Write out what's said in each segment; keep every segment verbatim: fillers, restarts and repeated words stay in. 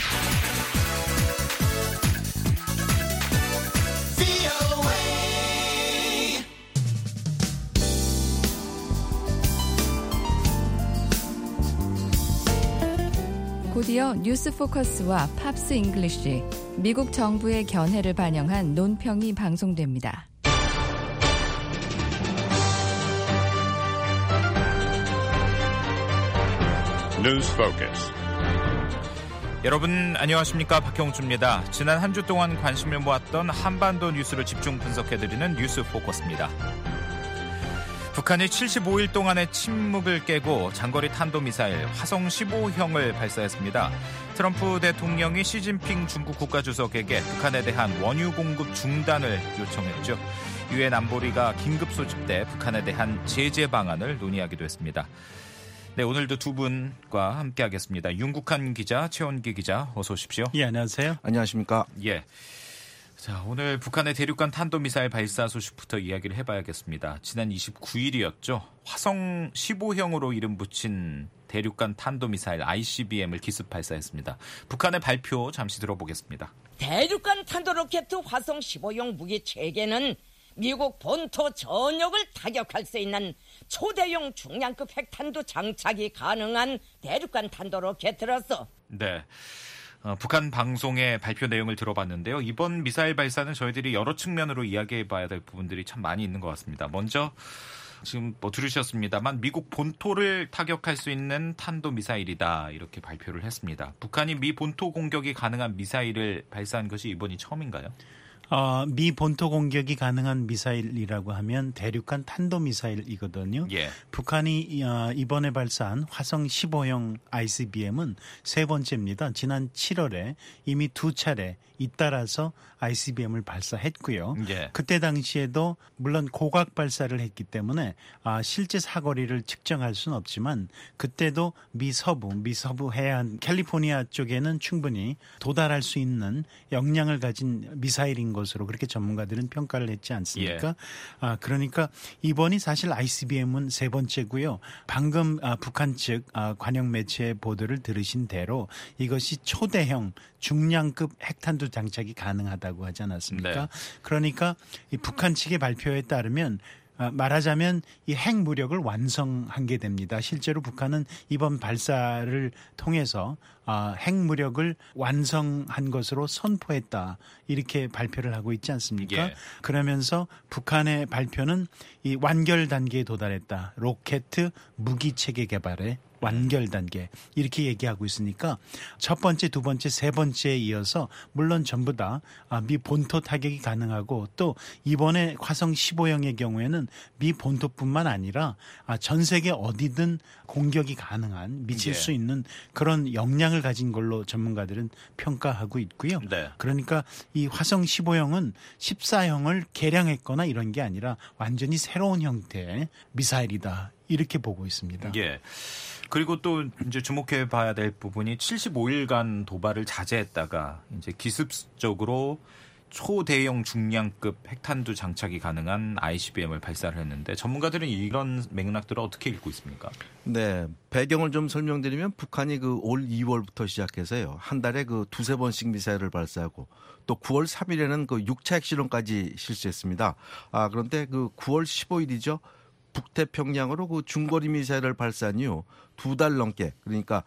곧이어 뉴스 포커스와 팝스 잉글리쉬, 미국 정부의 견해를 반영한 논평이 방송됩니다. 뉴스 포커스. 여러분 안녕하십니까? 박형주입니다. 지난 한 주 동안 관심을 모았던 한반도 뉴스를 집중 분석해드리는 뉴스 포커스입니다. 북한이 칠십오 일 동안의 침묵을 깨고 장거리 탄도미사일 화성 십오형을 발사했습니다. 트럼프 대통령이 시진핑 중국 국가주석에게 북한에 대한 원유 공급 중단을 요청했죠. 유엔 안보리가 긴급 소집돼 북한에 대한 제재 방안을 논의하기도 했습니다. 네, 오늘도 두 분과 함께하겠습니다. 윤국한 기자, 최원기 기자, 어서 오십시오. 예, 안녕하세요. 안녕하십니까. 예. 자, 오늘 북한의 대륙간 탄도미사일 발사 소식부터 이야기를 해봐야겠습니다. 지난 이십구 일이었죠. 화성 십오형으로 이름 붙인 대륙간 탄도미사일 아이씨비엠을 기습 발사했습니다. 북한의 발표 잠시 들어보겠습니다. 대륙간 탄도로켓 화성 십오형 무기 체계는 미국 본토 전역을 타격할 수 있는 초대형 중량급 핵탄두 장착이 가능한 대륙간 탄도로켓으로서. 네. 어, 북한 방송의 발표 내용을 들어봤는데요. 이번 미사일 발사는 저희들이 여러 측면으로 이야기해봐야 될 부분들이 참 많이 있는 것 같습니다. 먼저 지금 뭐 들으셨습니다만 미국 본토를 타격할 수 있는 탄도미사일이다 이렇게 발표를 했습니다. 북한이 미 본토 공격이 가능한 미사일을 발사한 것이 이번이 처음인가요? 어, 미 본토 공격이 가능한 미사일이라고 하면 대륙간 탄도미사일이거든요. 예. 북한이 어, 이번에 발사한 화성 십오형 아이씨비엠은 세 번째입니다. 지난 칠월에 이미 두 차례 잇따라서 아이씨비엠을 발사했고요. 예. 그때 당시에도 물론 고각 발사를 했기 때문에 아, 실제 사거리를 측정할 수는 없지만 그때도 미 서부, 미 서부 해안 캘리포니아 쪽에는 충분히 도달할 수 있는 역량을 가진 미사일인 것으로 그렇게 전문가들은 평가를 했지 않습니까? 예. 아, 그러니까 이번이 사실 아이씨비엠은 세 번째고요. 방금 아, 북한 측 아, 관영 매체의 보도를 들으신 대로 이것이 초대형 중량급 핵탄두 장착이 가능하다고 하지 않았습니까? 네. 그러니까 이 북한 측의 발표에 따르면 말하자면 이 핵무력을 완성한 게 됩니다. 실제로 북한은 이번 발사를 통해서 핵무력을 완성한 것으로 선포했다. 이렇게 발표를 하고 있지 않습니까? 예. 그러면서 북한의 발표는 이 완결 단계에 도달했다. 로켓 무기 체계 개발에 완결 단계 이렇게 얘기하고 있으니까 첫 번째, 두 번째, 세 번째에 이어서 물론 전부 다 미 본토 타격이 가능하고 또 이번에 화성 십오형의 경우에는 미 본토뿐만 아니라 전 세계 어디든 공격이 가능한 미칠 예. 수 있는 그런 역량을 가진 걸로 전문가들은 평가하고 있고요. 네. 그러니까 이 화성 십오형은 십사형을 개량했거나 이런 게 아니라 완전히 새로운 형태의 미사일이다. 이렇게 보고 있습니다. 예. 그리고 또 이제 주목해 봐야 될 부분이 칠십오 일간 도발을 자제했다가 이제 기습적으로 초대형 중량급 핵탄두 장착이 가능한 아이씨비엠을 발사를 했는데 전문가들은 이런 맥락들을 어떻게 읽고 있습니까? 네, 배경을 좀 설명드리면 북한이 그 올 이월부터 시작해서요. 한 달에 그 두세 번씩 미사일을 발사하고 또 구월 삼일에는 그 육 차 핵실험까지 실시했습니다. 아, 그런데 그 구월 십오일이죠. 북태평양으로 그 중거리 미사일을 발사한 이후 두 달 넘게 그러니까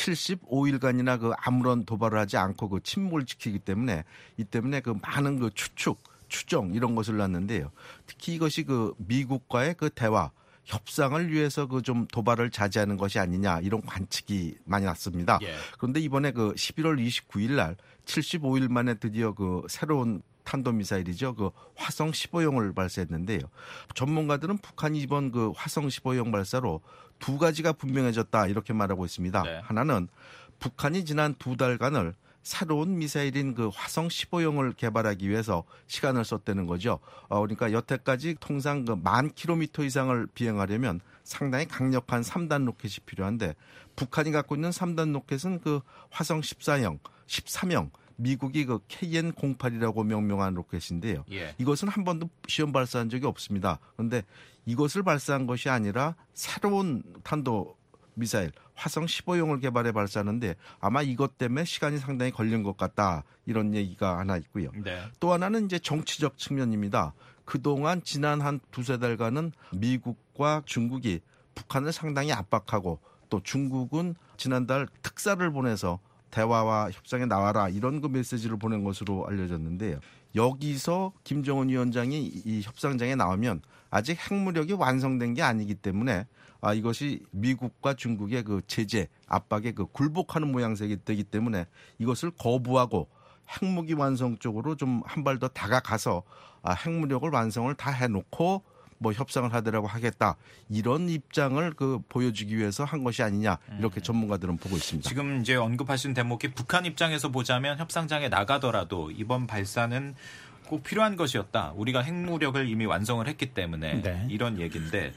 칠십오 일간이나 그 아무런 도발을 하지 않고 그 침묵을 지키기 때문에 이 때문에 그 많은 그 추측, 추정 이런 것을 났는데요. 특히 이것이 그 미국과의 그 대화, 협상을 위해서 그 좀 도발을 자제하는 것이 아니냐 이런 관측이 많이 났습니다. 예. 그런데 이번에 그 십일월 이십구일 날 칠십오 일 만에 드디어 그 새로운 탄도미사일이죠. 그 화성 십오형을 발사했는데요. 전문가들은 북한이 이번 그 화성 십오형 발사로 두 가지가 분명해졌다 이렇게 말하고 있습니다. 네. 하나는 북한이 지난 두 달간을 새로운 미사일인 그 화성 십오형을 개발하기 위해서 시간을 썼다는 거죠. 어, 그러니까 여태까지 통상 그 만 킬로미터 이상을 비행하려면 상당히 강력한 삼 단 로켓이 필요한데 북한이 갖고 있는 삼 단 로켓은 그 화성 십사형, 십삼형 미국이 그 케이엔 공팔이라고 명명한 로켓인데요. 예. 이것은 한 번도 시험 발사한 적이 없습니다. 그런데 이것을 발사한 것이 아니라 새로운 탄도 미사일 화성 십오형을 개발해 발사하는데 아마 이것 때문에 시간이 상당히 걸린 것 같다. 이런 얘기가 하나 있고요. 네. 또 하나는 이제 정치적 측면입니다. 그동안 지난 한 두세 달간은 미국과 중국이 북한을 상당히 압박하고 또 중국은 지난달 특사를 보내서 대화와 협상에 나와라 이런 그 메시지를 보낸 것으로 알려졌는데요. 여기서 김정은 위원장이 이 협상장에 나오면 아직 핵무력이 완성된 게 아니기 때문에 아, 이것이 미국과 중국의 그 제재, 압박에 그 굴복하는 모양새가 되기 때문에 이것을 거부하고 핵무기 완성 쪽으로 좀 한 발 더 다가가서 아, 핵무력을 완성을 다 해놓고 뭐 협상을 하더라고 하겠다 이런 입장을 그 보여주기 위해서 한 것이 아니냐 이렇게 전문가들은 보고 있습니다. 지금 이제 언급하신 대목이 북한 입장에서 보자면 협상장에 나가더라도 이번 발사는 꼭 필요한 것이었다. 우리가 핵무력을 이미 완성을 했기 때문에 네. 이런 얘기인데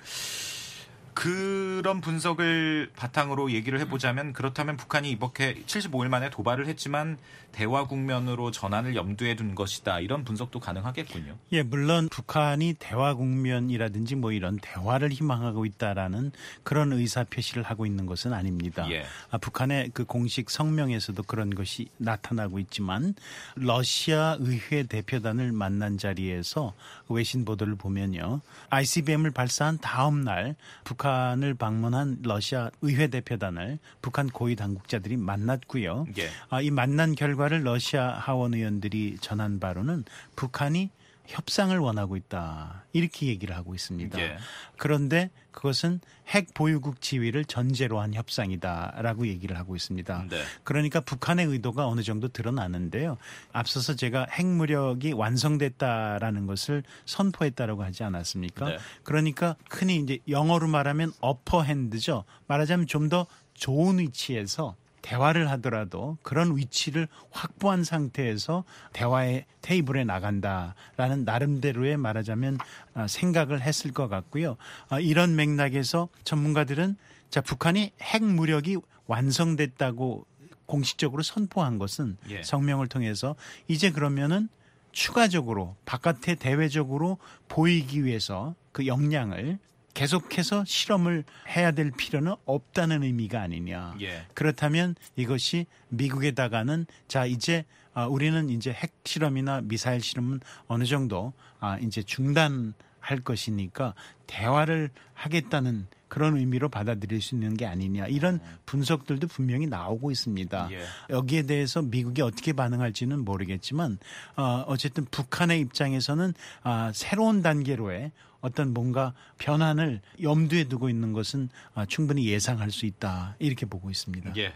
그런 분석을 바탕으로 얘기를 해보자면 그렇다면 북한이 이렇게 칠십오 일 만에 도발을 했지만 대화 국면으로 전환을 염두에 둔 것이다. 이런 분석도 가능하겠군요. 예, 물론 북한이 대화 국면이라든지 뭐 이런 대화를 희망하고 있다라는 그런 의사 표시를 하고 있는 것은 아닙니다. 예. 아, 북한의 그 공식 성명에서도 그런 것이 나타나고 있지만 러시아 의회 대표단을 만난 자리에서 외신 보도를 보면요. 아이씨비엠을 발사한 다음 날 북한을 방문한 러시아 의회 대표단을 북한 고위 당국자들이 만났고요. 예. 아, 이 만난 결과를 러시아 하원 의원들이 전한 바로는 북한이 협상을 원하고 있다. 이렇게 얘기를 하고 있습니다. 예. 그런데 그것은 핵 보유국 지위를 전제로 한 협상이다라고 얘기를 하고 있습니다. 네. 그러니까 북한의 의도가 어느 정도 드러나는데요. 앞서서 제가 핵무력이 완성됐다라는 것을 선포했다라고 하지 않았습니까? 네. 그러니까 흔히 이제 영어로 말하면 어퍼핸드죠. 말하자면 좀 더 좋은 위치에서 대화를 하더라도 그런 위치를 확보한 상태에서 대화의 테이블에 나간다라는 나름대로의 말하자면 생각을 했을 것 같고요. 이런 맥락에서 전문가들은 자, 북한이 핵무력이 완성됐다고 공식적으로 선포한 것은 예. 성명을 통해서 이제 그러면은 추가적으로 바깥에 대외적으로 보이기 위해서 그 역량을 계속해서 실험을 해야 될 필요는 없다는 의미가 아니냐. 예. 그렇다면 이것이 미국에다가는 자 이제 우리는 이제 핵 실험이나 미사일 실험은 어느 정도 이제 중단할 것이니까 대화를 하겠다는 그런 의미로 받아들일 수 있는 게 아니냐. 이런 분석들도 분명히 나오고 있습니다. 예. 여기에 대해서 미국이 어떻게 반응할지는 모르겠지만 어쨌든 북한의 입장에서는 새로운 단계로의 어떤 뭔가 변환을 염두에 두고 있는 것은 충분히 예상할 수 있다. 이렇게 보고 있습니다. 예.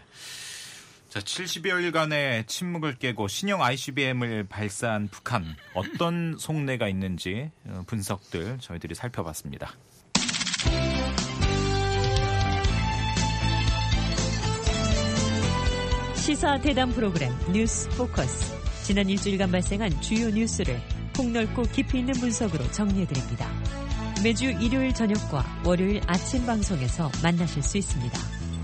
자, 칠십여일간의 침묵을 깨고 신형 아이씨비엠을 발사한 북한 어떤 속내가 있는지 분석들 저희들이 살펴봤습니다. 시사 대담 프로그램 뉴스 포커스. 지난 일주일간 발생한 주요 뉴스를 폭넓고 깊이 있는 분석으로 정리해드립니다. 매주 일요일 저녁과 월요일 아침 방송에서 만나실 수 있습니다.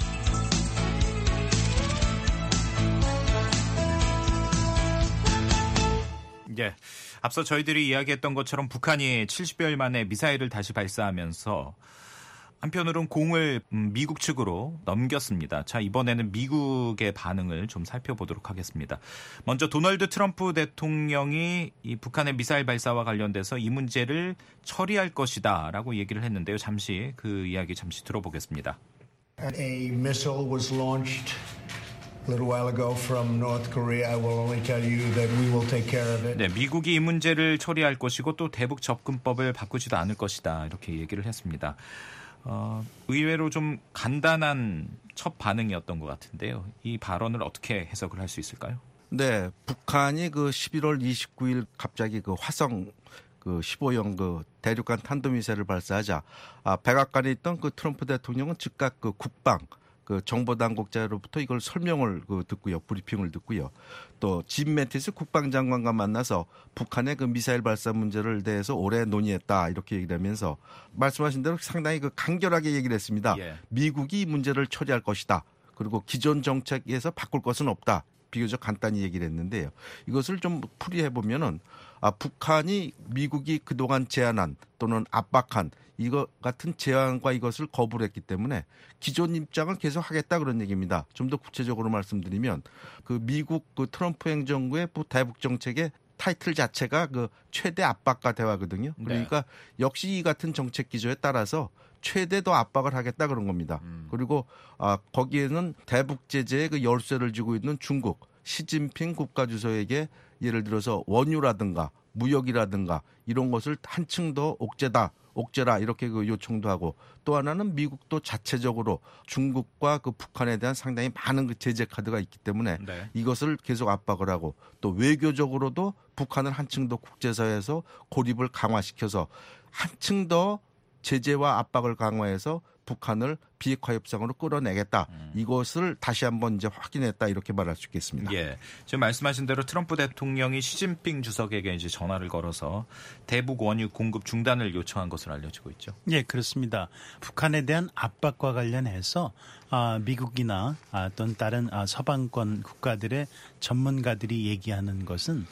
예, 앞서 저희들이 이야기했던 것처럼 북한이 칠십여일 만에 미사일을 다시 발사하면서 한편으로는 공을 미국 측으로 넘겼습니다. 자, 이번에는 미국의 반응을 좀 살펴보도록 하겠습니다. 먼저 도널드 트럼프 대통령이 이 북한의 미사일 발사와 관련돼서 이 문제를 처리할 것이다라고 얘기를 했는데요. 잠시 그 이야기 잠시 들어보겠습니다. A missile was launched a little while ago from North Korea. I will only tell you that we will take care of it. 네, 미국이 이 문제를 처리할 것이고 또 대북 접근법을 바꾸지도 않을 것이다. 이렇게 얘기를 했습니다. 어, 의외로 좀 간단한 첫 반응이었던 것 같은데요. 이 발언을 어떻게 해석을 할 수 있을까요? 네, 북한이 그 십일월 이십구일 갑자기 그 화성 그 십오형 그 대륙간 탄도미사일을 발사하자 아, 백악관에 있던 그 트럼프 대통령은 즉각 그 국방 그 정보 당국자로부터 이걸 설명을 그 듣고요, 브리핑을 듣고요. 또 짐 매티스 국방장관과 만나서 북한의 그 미사일 발사 문제를 대해서 오래 논의했다 이렇게 얘기를 하면서 말씀하신 대로 상당히 그 간결하게 얘기를 했습니다. 예. 미국이 이 문제를 처리할 것이다. 그리고 기존 정책에서 바꿀 것은 없다. 비교적 간단히 얘기를 했는데요. 이것을 좀 풀이해 보면은 아, 북한이 미국이 그동안 제안한 또는 압박한 이거 같은 제안과 이것을 거부를 했기 때문에 기존 입장을 계속 하겠다 그런 얘기입니다. 좀 더 구체적으로 말씀드리면 그 미국 그 트럼프 행정부의 대북 정책의 타이틀 자체가 그 최대 압박과 대화거든요. 그러니까 네. 역시 이 같은 정책 기조에 따라서 최대 더 압박을 하겠다 그런 겁니다. 음. 그리고 아, 거기에는 대북 제재의 그 열쇠를 쥐고 있는 중국 시진핑 국가주석에게 예를 들어서 원유라든가 무역이라든가 이런 것을 한층 더 옥죄다. 옥죄라 이렇게 그 요청도 하고 또 하나는 미국도 자체적으로 중국과 그 북한에 대한 상당히 많은 그 제재 카드가 있기 때문에 네. 이것을 계속 압박을 하고 또 외교적으로도 북한을 한층 더 국제사회에서 고립을 강화시켜서 한층 더 제재와 압박을 강화해서 북한을 비핵화 협상으로 끌어내겠다. 음. 이것을 다시 한번 이제 확인했다 이렇게 말할 수 있겠습니다. 예, 지금 말씀하신 대로 트럼프 대통령이 시진핑 주석에게 이제 전화를 걸어서 대북 원유 공급 중단을 요청한 것으로 알려지고 있죠. 예, 그렇습니다. 북한에 대한 압박과 관련해서 아, 미국이나 아, 또는 다른 아, 서방권 국가들의 전문가들이 얘기하는 것은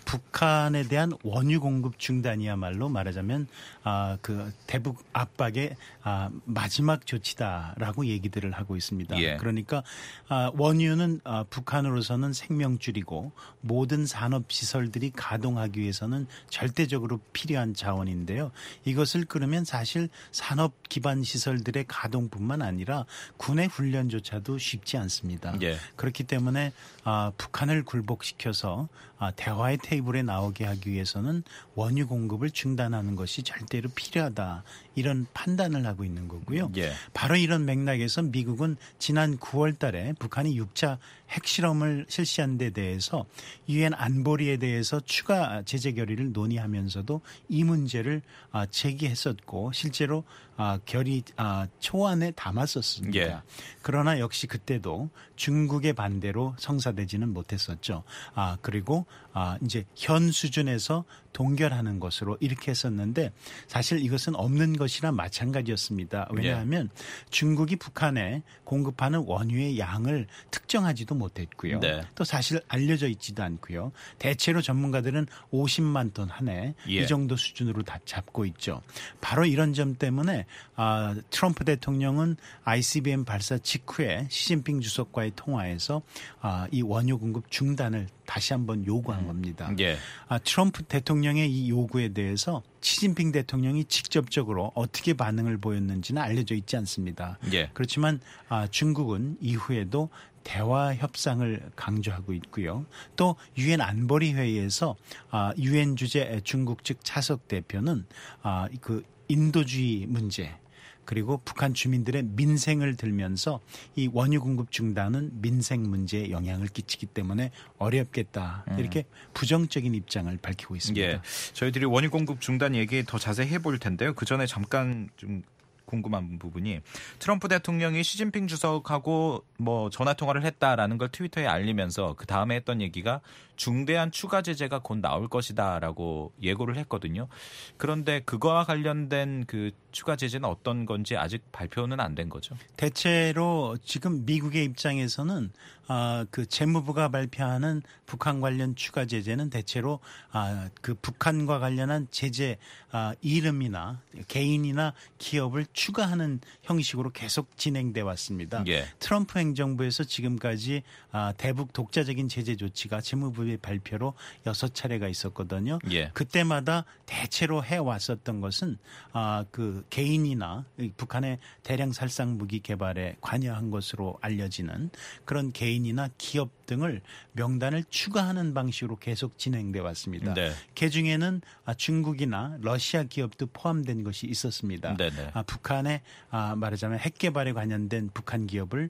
북한에 대한 원유 공급 중단이야말로 말하자면 아, 그 대북 압박의 아, 마지막 조치다라고 얘기들을 하고 있습니다. 예. 그러니까 아, 원유는 아, 북한으로서는 생명줄이고 모든 산업 시설들이 가동하기 위해서는 절대적으로 필요한 자원인데요. 이것을 끊으면 사실 산업 기반 시설들의 가동뿐만 아니라 군의 훈련조차도 쉽지 않습니다. 예. 그렇기 때문에 아, 북한을 굴복시켜서 아, 대화의 테이블에 나오게 하기 위해서는 원유 공급을 중단하는 것이 절대로 필요하다. 이런 판단을 하고 있는 거고요. 예. 바로 이런 맥락에서 미국은 지난 구월 달에 북한이 육 차 핵실험을 실시한 데 대해서 유엔 안보리에 대해서 추가 제재 결의를 논의하면서도 이 문제를 제기했었고 실제로 결의 초안에 담았었습니다. 예. 그러나 역시 그때도 중국의 반대로 성사되지는 못했었죠. 아, 그리고 아, 이제 현 수준에서 동결하는 것으로 이렇게 했었는데 사실 이것은 없는 것이나 마찬가지였습니다. 왜냐하면 예. 중국이 북한에 공급하는 원유의 양을 특정하지도 못했고요. 네. 또 사실 알려져 있지도 않고요. 대체로 전문가들은 오십만 톤 한 해 이 정도 수준으로 다 잡고 있죠. 바로 이런 점 때문에 아, 트럼프 대통령은 아이씨비엠 발사 직후에 시진핑 주석과의 통화에서 아, 이 원유 공급 중단을 다시 한번 요구한 겁니다. 예. 아, 트럼프 대통령의 이 요구에 대해서 시진핑 대통령이 직접적으로 어떻게 반응을 보였는지는 알려져 있지 않습니다. 예. 그렇지만 아, 중국은 이후에도 대화 협상을 강조하고 있고요. 또 유엔 안보리 회의에서 아, 유엔 주재 중국 측 차석 대표는 아, 그 인도주의 문제 그리고 북한 주민들의 민생을 들면서 이 원유 공급 중단은 민생 문제에 영향을 끼치기 때문에 어렵겠다. 이렇게 음. 부정적인 입장을 밝히고 있습니다. 예, 저희들이 원유 공급 중단 얘기 더 자세히 해볼 텐데요. 그 전에 잠깐 좀 궁금한 부분이 트럼프 대통령이 시진핑 주석하고 뭐 전화 통화를 했다라는 걸 트위터에 알리면서 그 다음에 했던 얘기가 중대한 추가 제재가 곧 나올 것이다라고 예고를 했거든요. 그런데 그거와 관련된 그 추가 제재는 어떤 건지 아직 발표는 안 된 거죠? 대체로 지금 미국의 입장에서는 아, 그 재무부가 발표하는 북한 관련 추가 제재는 대체로 아, 그 북한과 관련한 제재 아, 이름이나 개인이나 기업을 추가하는 형식으로 계속 진행돼 왔습니다. 예. 트럼프 행정부에서 지금까지 아, 대북 독자적인 제재 조치가 재무부의 발표로 여섯 차례가 있었거든요. 예. 그때마다 대체로 해왔었던 것은 아, 그 개인이나 북한의 대량 살상 무기 개발에 관여한 것으로 알려지는 그런 개인이나 기업 등을 명단을 추가하는 방식으로 계속 진행돼 왔습니다. 네. 그중에는 중국이나 러시아 기업도 포함된 것이 있었습니다. 아, 북한의 아, 말하자면 핵 개발에 관련된 북한 기업을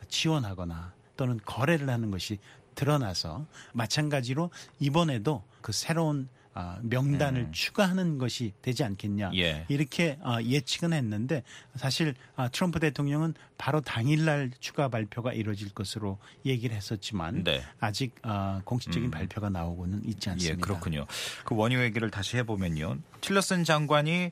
지원하거나 또는 거래를 하는 것이 드러나서 마찬가지로 이번에도 그 새로운 아, 명단을 음. 추가하는 것이 되지 않겠냐 예. 이렇게 아, 예측은 했는데 사실 아, 트럼프 대통령은 바로 당일날 추가 발표가 이루어질 것으로 얘기를 했었지만 네. 아직 아, 공식적인 음. 발표가 나오고는 있지 않습니다. 예, 그렇군요. 그 원유 얘기를 다시 해보면요. 틸러슨 장관이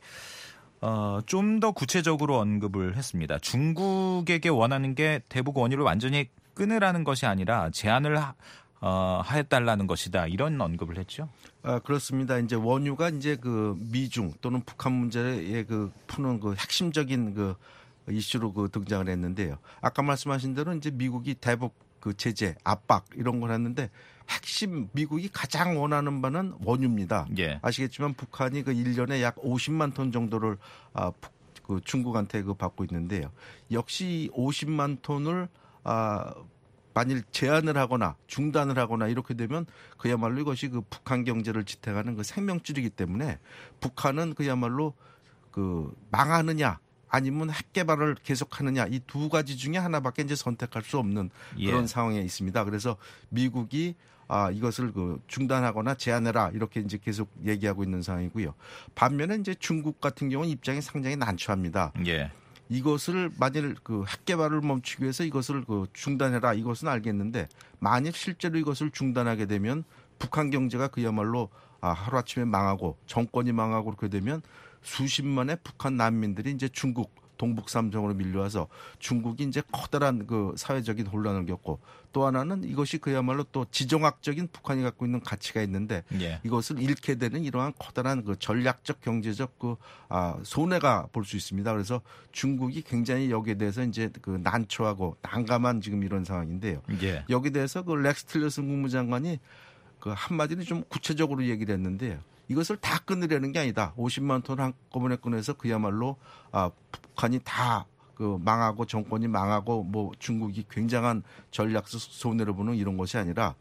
어, 좀 더 구체적으로 언급을 했습니다. 중국에게 원하는 게 대북 원유를 완전히 끊으라는 것이 아니라 제한을 하, 어, 하였달라는 것이다. 이런 언급을 했죠. 아, 그렇습니다. 이제 원유가 이제 그 미중 또는 북한 문제에 그 푸는 그 핵심적인 그 이슈로 그 등장을 했는데요. 아까 말씀하신 대로 이제 미국이 대북 그 제재, 압박 이런 걸 했는데 핵심 미국이 가장 원하는 바는 원유입니다. 예. 아시겠지만 북한이 그 일 년에 약 오십만 톤 정도를 아, 그 중국한테 그 받고 있는데요. 역시 오십만 톤을 아, 만일 제한을 하거나 중단을 하거나 이렇게 되면 그야말로 이것이 그 북한 경제를 지탱하는 그 생명줄이기 때문에 북한은 그야말로 그 망하느냐 아니면 핵 개발을 계속하느냐 이 두 가지 중에 하나밖에 이제 선택할 수 없는 그런 예. 상황에 있습니다. 그래서 미국이 아, 이것을 그 중단하거나 제한해라 이렇게 이제 계속 얘기하고 있는 상황이고요. 반면에 이제 중국 같은 경우는 입장이 상당히 난처합니다. 예. 이것을 만일 그 핵 개발을 멈추기 위해서 이것을 그 중단해라 이것은 알겠는데 만일 실제로 이것을 중단하게 되면 북한 경제가 그야말로 아, 하루아침에 망하고 정권이 망하고 그렇게 되면 수십만의 북한 난민들이 이제 중국 동북 삼성으로 밀려와서 중국이 이제 커다란 그 사회적인 혼란을 겪고 또 하나는 이것이 그야말로 또 지정학적인 북한이 갖고 있는 가치가 있는데 예. 이것을 잃게 되는 이러한 커다란 그 전략적 경제적 그 아, 손해가 볼 수 있습니다. 그래서 중국이 굉장히 여기에 대해서 이제 그 난처하고 난감한 지금 이런 상황인데요. 예. 여기에 대해서 그 렉스 틸러슨 국무장관이 그 한마디로 좀 구체적으로 얘기를 했는데요. 이것을 다 끊으려는 게 아니다. 오십만 톤 한꺼번에 끊어서 그야말로 아, 북한이 다 그 망하고 정권이 망하고 뭐 중국이 굉장한 전략적 손해를 보는 이런 것이 아니라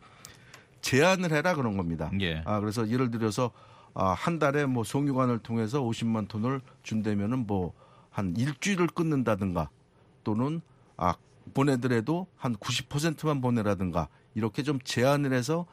제한을 해라 그런 겁니다. 예. 아, 그래서 예를 들어서 아, 한 달에 뭐 송유관을 통해서 오십만 톤을 준다면은 뭐 한 일주일을 끊는다든가 또는 아, 보내더라도 한 구십 퍼센트만 보내라든가 이렇게 좀 제한을 해서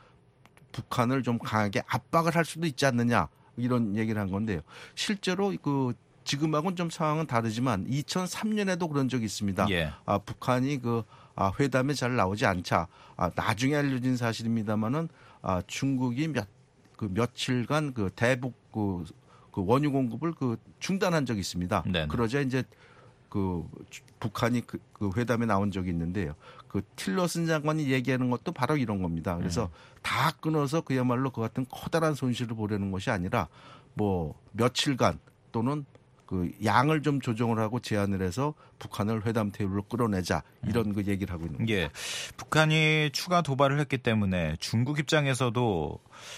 북한을 좀 강하게 압박을 할 수도 있지 않느냐 이런 얘기를 한 건데요. 실제로 그 지금하고는 좀 상황은 다르지만 이천삼 년에도 그런 적이 있습니다. 예. 아, 북한이 그 아, 회담에 잘 나오지 않자 아, 나중에 알려진 사실입니다만은 아, 중국이 몇 그 며칠간 그 대북 그, 그 원유 공급을 그 중단한 적이 있습니다. 네네. 그러자 이제 그 북한이 그, 그 회담에 나온 적이 있는데요. 그 틸러슨 장관이 얘기하는 것도 바로 이런 겁니다. 그래서 음. 다 끊어서 그야말로 그 같은 커다란 손실을 보려는 것이 아니라 뭐 며칠간 또는 그 양을 좀 조정을 하고 제한을 해서 북한을 회담 테이블로 끌어내자 이런 음. 그 얘기를 하고 있는 겁니다. 예. 북한이 추가 도발을 했기 때문에 중국 입장에서도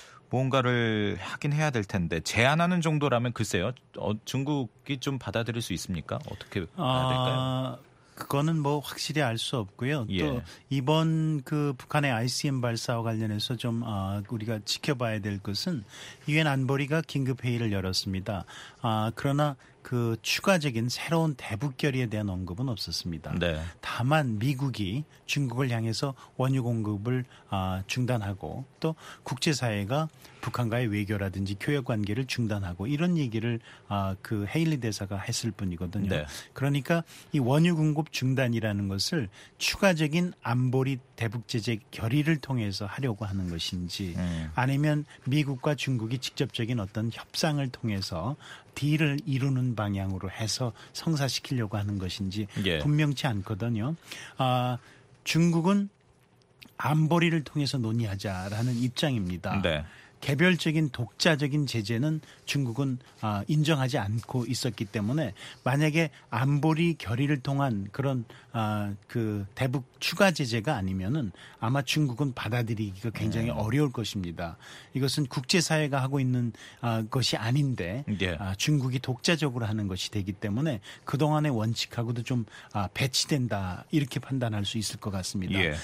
뭔가를 하긴 해야 될 텐데 제한하는 정도라면 글쎄요. 어, 중국이 좀 받아들일 수 있습니까? 어떻게 해야 될까요? 아, 그거는 뭐 확실히 알 수 없고요. 예. 또 이번 그 북한의 아이씨엠 발사와 관련해서 좀 아, 우리가 지켜봐야 될 것은 유엔 안보리가 긴급 회의를 열었습니다. 아, 그러나 그 추가적인 새로운 대북 결의에 대한 언급은 없었습니다. 네. 다만 미국이 중국을 향해서 원유 공급을 아, 중단하고 또 국제사회가 북한과의 외교라든지 교역 관계를 중단하고 이런 얘기를 아, 그 헤일리 대사가 했을 뿐이거든요. 네. 그러니까 이 원유 공급 중단이라는 것을 추가적인 안보리 대북 제재 결의를 통해서 하려고 하는 것인지 음. 아니면 미국과 중국이 직접적인 어떤 협상을 통해서 딜을 이루는 방향으로 해서 성사시키려고 하는 것인지 예. 분명치 않거든요. 아, 중국은 안보리를 통해서 논의하자라는 입장입니다. 네. 개별적인 독자적인 제재는 중국은 인정하지 않고 있었기 때문에 만약에 안보리 결의를 통한 그런 그 대북 추가 제재가 아니면은 아마 중국은 받아들이기가 굉장히 음. 어려울 것입니다. 이것은 국제사회가 하고 있는 것이 아닌데 예. 중국이 독자적으로 하는 것이 되기 때문에 그동안의 원칙하고도 좀 배치된다 이렇게 판단할 수 있을 것 같습니다. 예.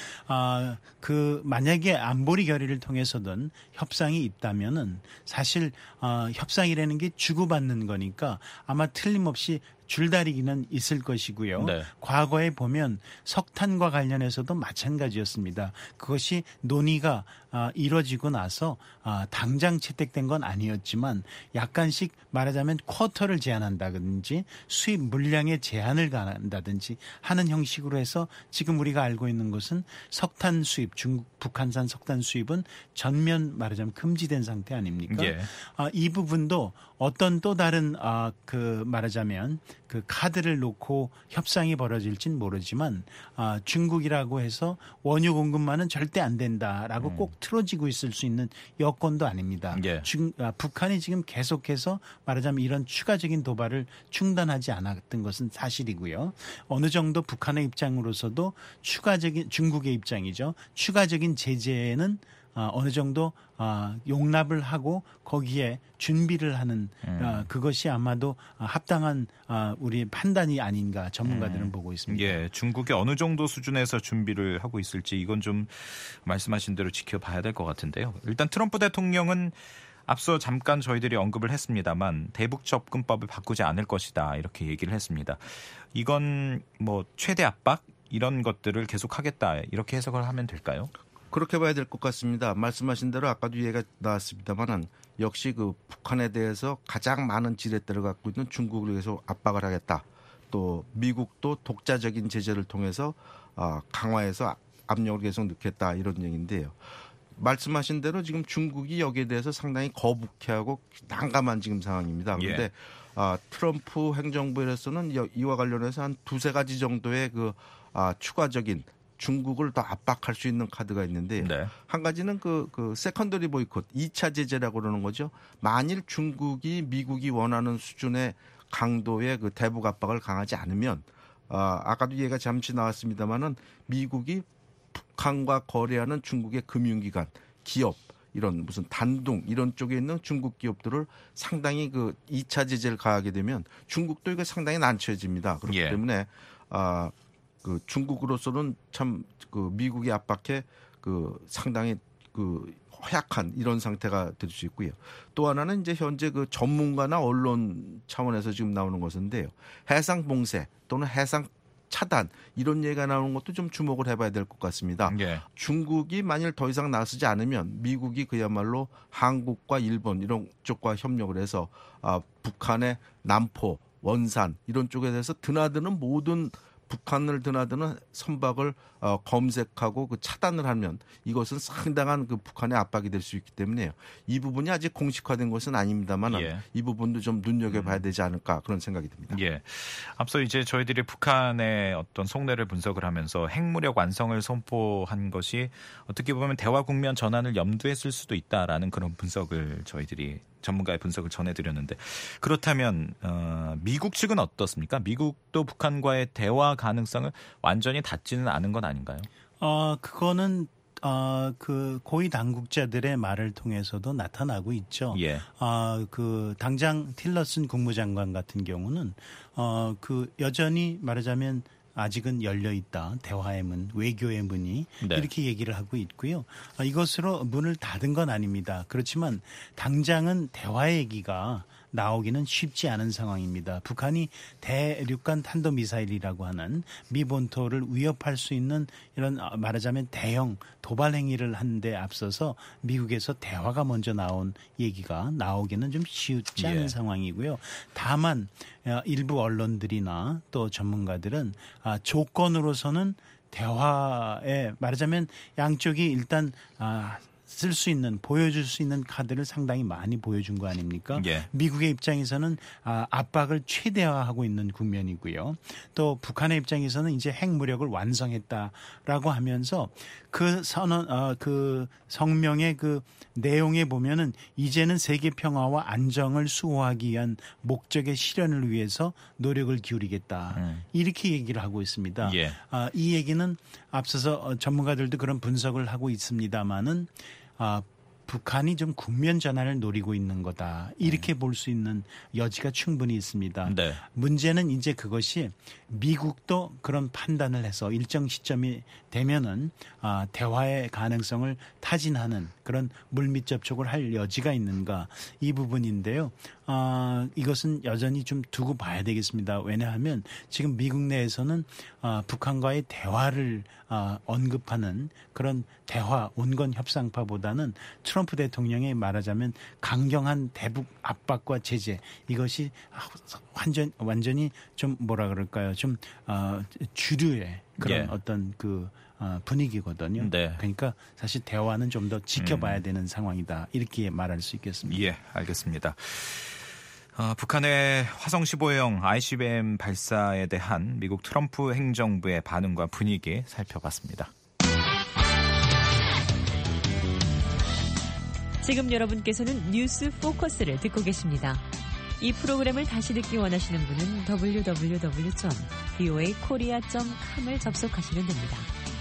그 만약에 안보리 결의를 통해서든 협상이 있다면은 사실 어, 협상이라는 게 주고받는 거니까 아마 틀림없이 줄다리기는 있을 것이고요. 네. 과거에 보면 석탄과 관련해서도 마찬가지였습니다. 그것이 논의가 아, 이뤄지고 나서 아, 당장 채택된 건 아니었지만 약간씩 말하자면 쿼터를 제한한다든지 수입 물량의 제한을 가한다든지 하는 형식으로 해서 지금 우리가 알고 있는 것은 석탄 수입, 중국 북한산 석탄 수입은 전면 말하자면 금지된 상태 아닙니까? 예. 아, 이 부분도 어떤 또 다른 아, 그 말하자면 그 카드를 놓고 협상이 벌어질진 모르지만 아, 중국이라고 해서 원유 공급만은 절대 안 된다라고 음. 꼭 틀어지고 있을 수 있는 여건도 아닙니다. 예. 중, 아, 북한이 지금 계속해서 말하자면 이런 추가적인 도발을 중단하지 않았던 것은 사실이고요. 어느 정도 북한의 입장으로서도 추가적인 중국의 입장이죠. 추가적인 제재는 어느 정도 용납을 하고 거기에 준비를 하는 음. 그것이 아마도 합당한 우리 판단이 아닌가 전문가들은 음. 보고 있습니다. 예, 중국이 어느 정도 수준에서 준비를 하고 있을지 이건 좀 말씀하신 대로 지켜봐야 될 것 같은데요. 일단 트럼프 대통령은 앞서 잠깐 저희들이 언급을 했습니다만 대북 접근법을 바꾸지 않을 것이다 이렇게 얘기를 했습니다. 이건 뭐 최대 압박 이런 것들을 계속하겠다 이렇게 해석을 하면 될까요? 그렇게 봐야 될 것 같습니다. 말씀하신 대로 아까도 얘기가 나왔습니다만은 역시 그 북한에 대해서 가장 많은 지렛대를 갖고 있는 중국을 위해서 압박을 하겠다. 또 미국도 독자적인 제재를 통해서 강화해서 압력을 계속 넣겠다 이런 얘기인데요. 말씀하신 대로 지금 중국이 여기에 대해서 상당히 거북해하고 난감한 지금 상황입니다. 그런데 예. 아, 트럼프 행정부에서는 이와 관련해서 한 두세 가지 정도의 그 아, 추가적인 중국을 더 압박할 수 있는 카드가 있는데 네. 한 가지는 그, 그 세컨더리 보이콧 이 차 제재라고 그러는 거죠. 만일 중국이 미국이 원하는 수준의 강도의 그 대북 압박을 강하지 않으면 아, 아까도 얘기가 잠시 나왔습니다마는 미국이 북한과 거래하는 중국의 금융기관, 기업 이런 무슨 단둥 이런 쪽에 있는 중국 기업들을 상당히 그 이 차 제재를 가하게 되면 중국도 이거 상당히 난처해집니다. 그렇기 예. 때문에 아, 그 중국으로서는 참 그 미국이 압박해 그 상당히 그 허약한 이런 상태가 될 수 있고요. 또 하나는 이제 현재 그 전문가나 언론 차원에서 지금 나오는 것인데요. 해상 봉쇄 또는 해상 차단 이런 얘기가 나오는 것도 좀 주목을 해봐야 될 것 같습니다. 예. 중국이 만일 더 이상 나서지 않으면 미국이 그야말로 한국과 일본 이런 쪽과 협력을 해서 아, 북한의 남포, 원산 이런 쪽에 대해서 드나드는 모든 북한을 드나드는 선박을 어, 검색하고 그 차단을 하면 이것은 상당한 그 북한의 압박이 될 수 있기 때문에요. 이 부분이 아직 공식화된 것은 아닙니다만 예. 이 부분도 좀 눈여겨봐야 되지 않을까 그런 생각이 듭니다. 예. 앞서 이제 저희들이 북한의 어떤 속내를 분석을 하면서 핵무력 완성을 선포한 것이 어떻게 보면 대화 국면 전환을 염두했을 수도 있다라는 그런 분석을 저희들이 전문가의 분석을 전해드렸는데 그렇다면 어, 미국 측은 어떻습니까? 미국도 북한과의 대화 가능성을 완전히 닫지는 않은 건 아닌가요? 어, 그거는 어, 그 고위 당국자들의 말을 통해서도 나타나고 있죠. 예. 어, 그 당장 틸러슨 국무장관 같은 경우는 어, 그 여전히 말하자면 아직은 열려 있다. 대화의 문, 외교의 문이 네. 이렇게 얘기를 하고 있고요. 이것으로 문을 닫은 건 아닙니다. 그렇지만 당장은 대화 얘기가 나오기는 쉽지 않은 상황입니다. 북한이 대륙간 탄도미사일이라고 하는 미 본토를 위협할 수 있는 이런 말하자면 대형 도발 행위를 하는 데 앞서서 미국에서 대화가 먼저 나온 얘기가 나오기는 좀 쉽지 않은 예. 상황이고요. 다만 일부 언론들이나 또 전문가들은 조건으로서는 대화에 말하자면 양쪽이 일단 쓸 수 있는 보여줄 수 있는 카드를 상당히 많이 보여준 거 아닙니까? 예. 미국의 입장에서는 압박을 최대화하고 있는 국면이고요. 또 북한의 입장에서는 이제 핵무력을 완성했다라고 하면서 그 선언, 어, 그 성명의 그 내용에 보면은 이제는 세계 평화와 안정을 수호하기 위한 목적의 실현을 위해서 노력을 기울이겠다. 음. 이렇게 얘기를 하고 있습니다. 예. 아, 이 얘기는 앞서서 전문가들도 그런 분석을 하고 있습니다만은 아, 북한이 좀 국면 전환을 노리고 있는 거다. 이렇게 음. 볼 수 있는 여지가 충분히 있습니다. 네. 문제는 이제 그것이 미국도 그런 판단을 해서 일정 시점이 되면은 아, 대화의 가능성을 타진하는 그런 물밑 접촉을 할 여지가 있는가 이 부분인데요. 아, 이것은 여전히 좀 두고 봐야 되겠습니다. 왜냐하면 지금 미국 내에서는 아, 북한과의 대화를 아, 언급하는 그런 대화 온건 협상파보다는 트럼프 대통령의 말하자면 강경한 대북 압박과 제재 이것이 완전 완전히 좀 뭐라 그럴까요? 좀 어, 주류의 그런 예. 어떤 그 어, 분위기거든요. 네. 그러니까 사실 대화는 좀 더 지켜봐야 음. 되는 상황이다. 이렇게 말할 수 있겠습니다. 예, 알겠습니다. 어, 북한의 화성 십오형 아이씨비엠 발사에 대한 미국 트럼프 행정부의 반응과 분위기 살펴봤습니다. 지금 여러분께서는 뉴스 포커스를 듣고 계십니다. 이 프로그램을 다시 듣기 원하시는 분은 더블유 더블유 더블유 점 브이오에이 코리아 점 컴을 접속하시면 됩니다.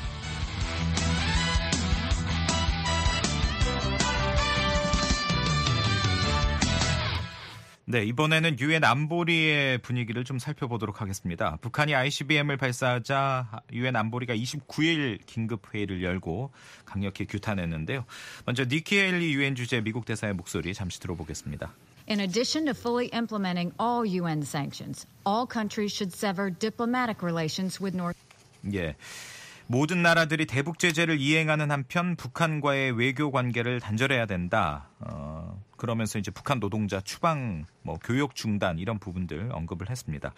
네, 이번에는 유엔 안보리의 분위기를 좀 살펴보도록 하겠습니다. 북한이 아이씨비엠을 발사하자 유엔 안보리가 이십구일 긴급회의를 열고 강력히 규탄했는데요. 먼저 니키 헤일리 유엔 주재 미국 대사의 목소리 잠시 들어보겠습니다. In addition to fully implementing all 유엔 sanctions, all countries should sever diplomatic relations with North. 예. 모든 나라들이 대북 제재를 이행하는 한편 북한과의 외교 관계를 단절해야 된다. 어, 그러면서 이제 북한 노동자 추방, 뭐 교육 중단 이런 부분들 언급을 했습니다.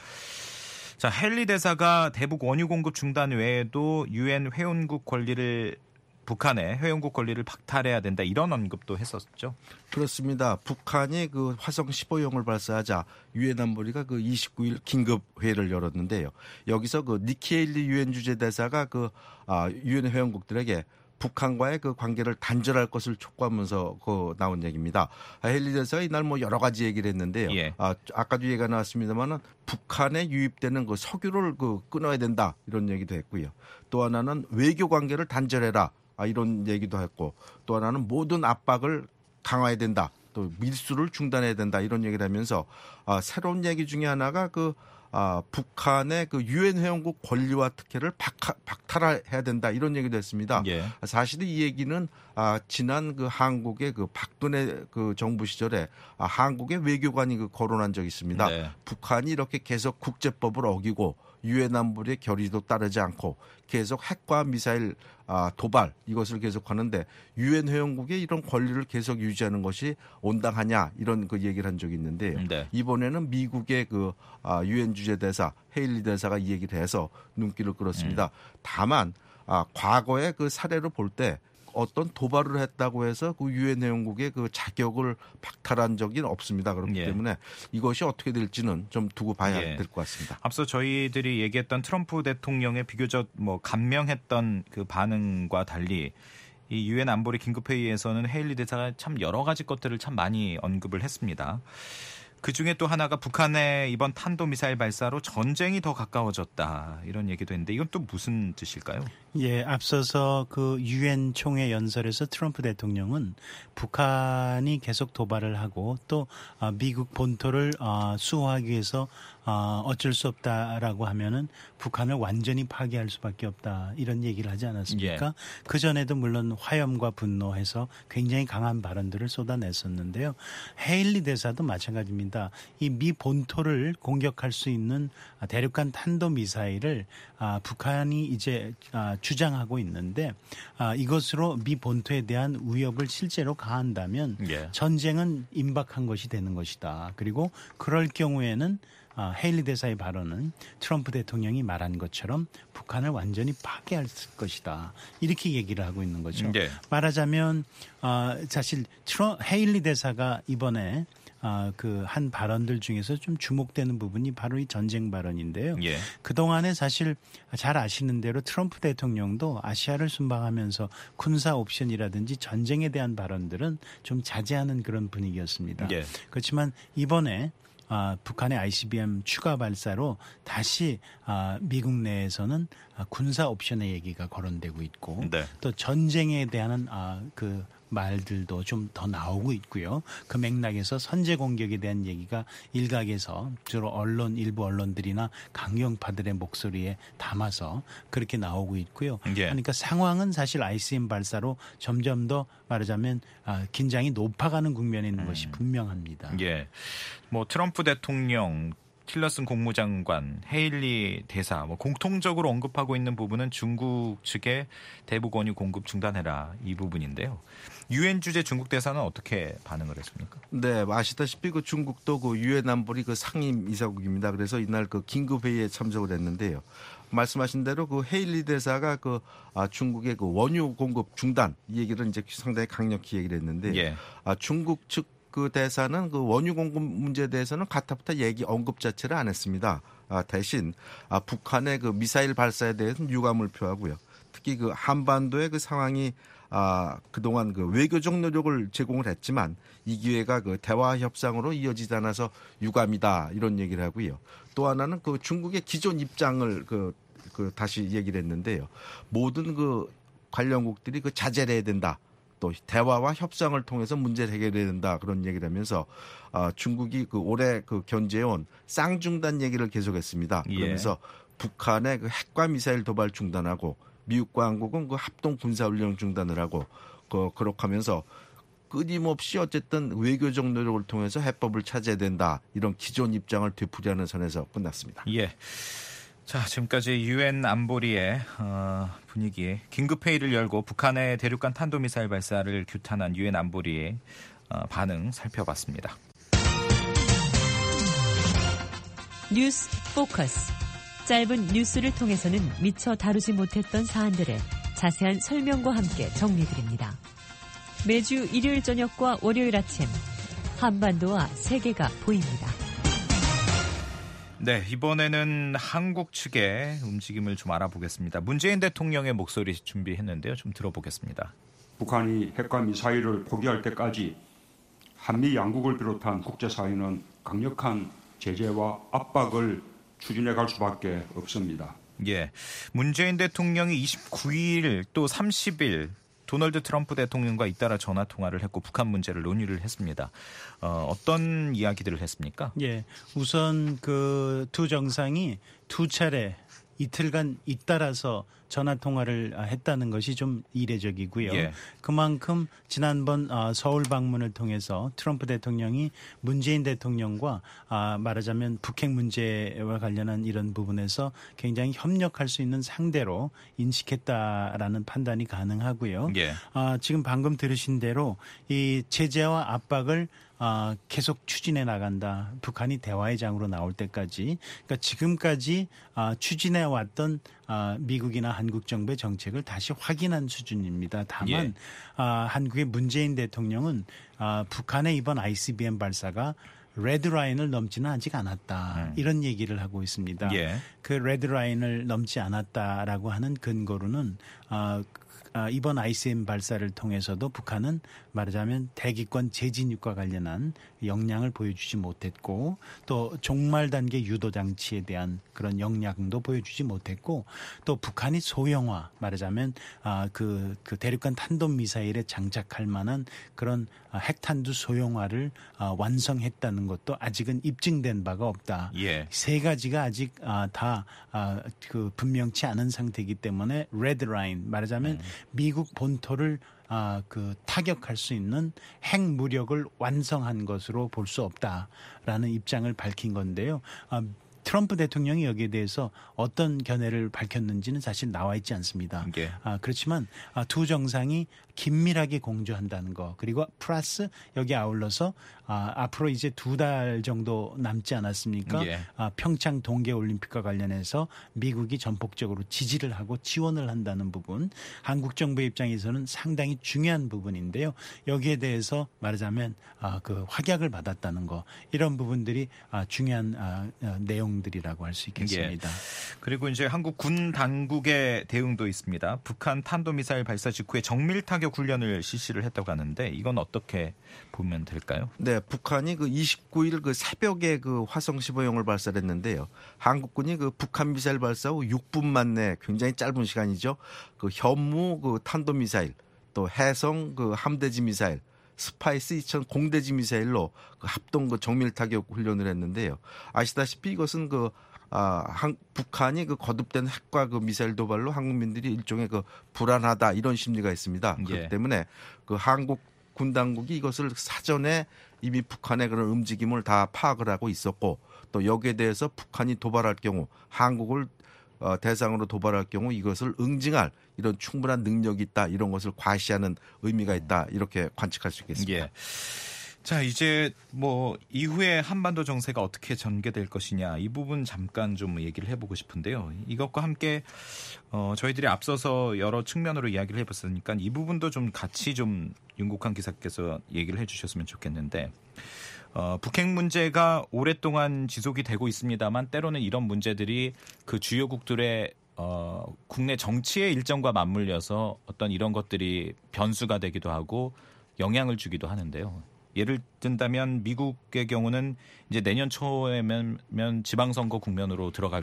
자, 헨리 대사가 대북 원유 공급 중단 외에도 유엔 회원국 권리를 북한의 회원국 권리를 박탈해야 된다 이런 언급도 했었죠. 그렇습니다. 북한이 그 화성 십오형을 발사하자 유엔 안보리가 그 이십구일 긴급 회의를 열었는데요. 여기서 그 니키 헤일리 유엔 주재 대사가 그 아, 유엔 회원국들에게 북한과의 그 관계를 단절할 것을 촉구하면서 그 나온 얘기입니다. 헤일리 대사가 이날 뭐 여러 가지 얘기를 했는데요. 예. 아, 아까도 얘기가 나왔습니다만은 북한에 유입되는 그 석유를 그 끊어야 된다 이런 얘기도 했고요. 또 하나는 외교 관계를 단절해라. 아, 이런 얘기도 했고 또 하나는 모든 압박을 강화해야 된다. 또 밀수를 중단해야 된다. 이런 얘기를 하면서 아, 새로운 얘기 중에 하나가 그 아, 북한의 그 유엔 회원국 권리와 특혜를 박하, 박탈해야 된다. 이런 얘기도 했습니다. 예. 사실 이 얘기는 아, 지난 그 한국의 그 박근혜 그 정부 시절에 아, 한국의 외교관이 그 거론한 적이 있습니다. 네. 북한이 이렇게 계속 국제법을 어기고 유엔 안보리의 결의도 따르지 않고 계속 핵과 미사일 아, 도발 이것을 계속하는데 유엔 회원국의 이런 권리를 계속 유지하는 것이 온당하냐 이런 그 얘기를 한 적이 있는데요. 네. 이번에는 미국의 그 아, 유엔 주재 대사 헤일리 대사가 이 얘기를 해서 눈길을 끌었습니다. 음. 다만 아, 과거의 그 사례를 볼 때 어떤 도발을 했다고 해서 그 유엔 회원국의 그 자격을 박탈한 적이 없습니다. 그렇기 예. 때문에 이것이 어떻게 될지는 좀 두고 봐야 예. 될 것 같습니다. 앞서 저희들이 얘기했던 트럼프 대통령의 비교적 뭐 감명했던 그 반응과 달리 이 유엔 안보리 긴급회의에서는 헤일리 대사가 참 여러 가지 것들을 참 많이 언급을 했습니다. 그중에 또 하나가 북한의 이번 탄도미사일 발사로 전쟁이 더 가까워졌다 이런 얘기도 했는데 이건 또 무슨 뜻일까요? 예, 앞서서 그 유엔 총회 연설에서 트럼프 대통령은 북한이 계속 도발을 하고 또 미국 본토를 수호하기 위해서 어쩔 수 없다라고 하면은 북한을 완전히 파괴할 수밖에 없다 이런 얘기를 하지 않았습니까? 예. 그 전에도 물론 화염과 분노해서 굉장히 강한 발언들을 쏟아냈었는데요. 헤일리 대사도 마찬가지입니다. 이 미 본토를 공격할 수 있는 대륙간 탄도 미사일을 북한이 이제 주장하고 있는데 이것으로 미 본토에 대한 위협을 실제로 가한다면 예. 전쟁은 임박한 것이 되는 것이다. 그리고 그럴 경우에는 헤일리 대사의 발언은 트럼프 대통령이 말한 것처럼 북한을 완전히 파괴할 것이다. 이렇게 얘기를 하고 있는 거죠. 네. 말하자면 사실 트럼, 헤일리 대사가 이번에 그 한 발언들 중에서 좀 주목되는 부분이 바로 이 전쟁 발언인데요. 예. 그동안에 사실 잘 아시는 대로 트럼프 대통령도 아시아를 순방하면서 군사 옵션이라든지 전쟁에 대한 발언들은 좀 자제하는 그런 분위기였습니다. 예. 그렇지만 이번에 아, 북한의 아이씨비엠 추가 발사로 다시 아, 미국 내에서는 아, 군사 옵션의 얘기가 거론되고 있고 네. 또 전쟁에 대한 아, 그 말들도 좀 더 나오고 있고요. 그 맥락에서 선제 공격에 대한 얘기가 일각에서 주로 언론 일부 언론들이나 강경파들의 목소리에 담아서 그렇게 나오고 있고요. 예. 그러니까 상황은 사실 아이씨비엠 발사로 점점 더 말하자면 아, 긴장이 높아가는 국면에 있는 음. 것이 분명합니다. 예, 뭐 트럼프 대통령, 틸러슨 국무장관, 헤일리 대사 뭐 공통적으로 언급하고 있는 부분은 중국 측의 대북 원유 공급 중단해라 이 부분인데요. 유엔 주재 중국 대사는 어떻게 반응을 했습니까? 네, 아시다시피 그 중국도 그 유엔 안보리 그 상임 이사국입니다. 그래서 이날 그 긴급 회의에 참석을 했는데요. 말씀하신 대로 그 헤일리 대사가 그 아, 중국의 그 원유 공급 중단 이 얘기를 이제 상당히 강력히 얘기를 했는데 예. 아, 중국 측 그 그 대사는 그 원유 공급 문제에 대해서는 가타부터 얘기 언급 자체를 안 했습니다. 아, 대신 아, 북한의 그 미사일 발사에 대해서는 유감을 표하고요. 특히 그 한반도의 그 상황이 아, 그동안 그 외교적 노력을 제공을 했지만 이 기회가 그 대화 협상으로 이어지지 않아서 유감이다 이런 얘기를 하고요. 또 하나는 그 중국의 기존 입장을 그, 그 다시 얘기를 했는데요. 모든 그 관련국들이 그 자제를 해야 된다. 또 대화와 협상을 통해서 문제를 해결해야 된다 그런 얘기를 하면서 아, 중국이 그 올해 그 견제해온 쌍중단 얘기를 계속했습니다. 그러면서 예. 북한의 그 핵과 미사일 도발 중단하고 미국과 한국은 그 합동 군사훈련 중단을 하고 그 그렇게 하면서 끊임없이 어쨌든 외교적 노력을 통해서 해법을 찾아야 된다 이런 기존 입장을 되풀이하는 선에서 끝났습니다. 예. 자, 지금까지 유엔 안보리의 어, 분위기 긴급회의를 열고 북한의 대륙간 탄도미사일 발사를 규탄한 유엔 안보리의 어, 반응 살펴봤습니다. 뉴스 포커스. 짧은 뉴스를 통해서는 미처 다루지 못했던 사안들을 자세한 설명과 함께 정리드립니다. 매주 일요일 저녁과 월요일 아침 한반도와 세계가 보입니다. 네, 이번에는 한국 측의 움직임을 좀 알아보겠습니다. 문재인 대통령의 목소리 준비했는데요. 좀 들어보겠습니다. 북한이 핵과 미사일을 포기할 때까지 한미 양국을 비롯한 국제사회는 강력한 제재와 압박을 추진해 갈 수밖에 없습니다. 예, 문재인 대통령이 이십구 일 또 삼십 일 도널드 트럼프 대통령과 잇따라 전화 통화를 했고 북한 문제를 논의를 했습니다. 어, 어떤 이야기들을 했습니까? 예, 우선 그 두 정상이 두 차례 이틀간 잇따라서 전화 통화를 했다는 것이 좀 이례적이고요. 예. 그만큼 지난번 서울 방문을 통해서 트럼프 대통령이 문재인 대통령과 말하자면 북핵 문제와 관련한 이런 부분에서 굉장히 협력할 수 있는 상대로 인식했다라는 판단이 가능하고요. 예. 지금 방금 들으신 대로 이 제재와 압박을 어, 계속 추진해 나간다. 북한이 대화의 장으로 나올 때까지. 그러니까 지금까지 어, 추진해 왔던 어, 미국이나 한국 정부의 정책을 다시 확인한 수준입니다. 다만 예. 어, 한국의 문재인 대통령은 어, 북한의 이번 아이씨비엠 발사가 레드라인을 넘지는 아직 않았다. 음. 이런 얘기를 하고 있습니다. 예. 그 레드라인을 넘지 않았다라고 하는 근거로는 어, 이번 아이씨비엠 발사를 통해서도 북한은 말하자면 대기권 재진입과 관련한 역량을 보여주지 못했고 또 종말 단계 유도 장치에 대한 그런 역량도 보여주지 못했고 또 북한이 소형화 말하자면 그, 그 대륙간 탄도미사일에 장착할 만한 그런 핵탄두 소형화를 완성했다는 것도 아직은 입증된 바가 없다. 예. 세 가지가 아직 다 그 분명치 않은 상태이기 때문에 레드라인 말하자면 음. 미국 본토를 아, 그 타격할 수 있는 핵 무력을 완성한 것으로 볼 수 없다라는 입장을 밝힌 건데요. 아, 트럼프 대통령이 여기에 대해서 어떤 견해를 밝혔는지는 사실 나와 있지 않습니다. 예. 아, 그렇지만 아, 두 정상이 긴밀하게 공조한다는 거 그리고 플러스 여기 아울러서 아, 앞으로 이제 두 달 정도 남지 않았습니까? 예. 아, 평창 동계올림픽과 관련해서 미국이 전폭적으로 지지를 하고 지원을 한다는 부분 한국 정부의 입장에서는 상당히 중요한 부분인데요. 여기에 대해서 말하자면 아, 그 확약을 받았다는 거 이런 부분들이 아, 중요한 아, 아, 내용들이라고 할 수 있겠습니다. 예. 그리고 이제 한국 군 당국의 대응도 있습니다. 북한 탄도미사일 발사 직후에 정밀 타격 훈련을 실시를 했다고 하는데 이건 어떻게 보면 될까요? 네, 북한이 그 이십구 일 그 새벽에 그 화성 십오형을 발사했는데요. 한국군이 그 북한 미사일 발사 후 육 분 만에 굉장히 짧은 시간이죠. 그 현무 그 탄도미사일 또 해성 그 함대지 미사일 스파이스 이천 공대지 미사일로 그 합동 그 정밀 타격 훈련을 했는데요. 아시다시피 이것은 그 아, 한, 북한이 그 거듭된 핵과 그 미사일 도발로 한국민들이 일종의 그 불안하다 이런 심리가 있습니다. 예. 그렇기 때문에 그 한국 군 당국이 이것을 사전에 이미 북한의 그런 움직임을 다 파악을 하고 있었고 또 여기에 대해서 북한이 도발할 경우 한국을 어, 대상으로 도발할 경우 이것을 응징할 이런 충분한 능력이 있다 이런 것을 과시하는 의미가 있다 이렇게 관측할 수 있겠습니다. 예. 자, 이제 뭐 이후에 한반도 정세가 어떻게 전개될 것이냐 이 부분 잠깐 좀 얘기를 해보고 싶은데요. 이것과 함께 어, 저희들이 앞서서 여러 측면으로 이야기를 해봤으니까 이 부분도 좀 같이 좀 윤국한 기사께서 얘기를 해주셨으면 좋겠는데 어, 북핵 문제가 오랫동안 지속이 되고 있습니다만 때로는 이런 문제들이 그 주요국들의 어, 국내 정치의 일정과 맞물려서 어떤 이런 것들이 변수가 되기도 하고 영향을 주기도 하는데요. 예를 든다면 미국의 경우는 이제 내년 초에면 지방선거 국면으로 들어갈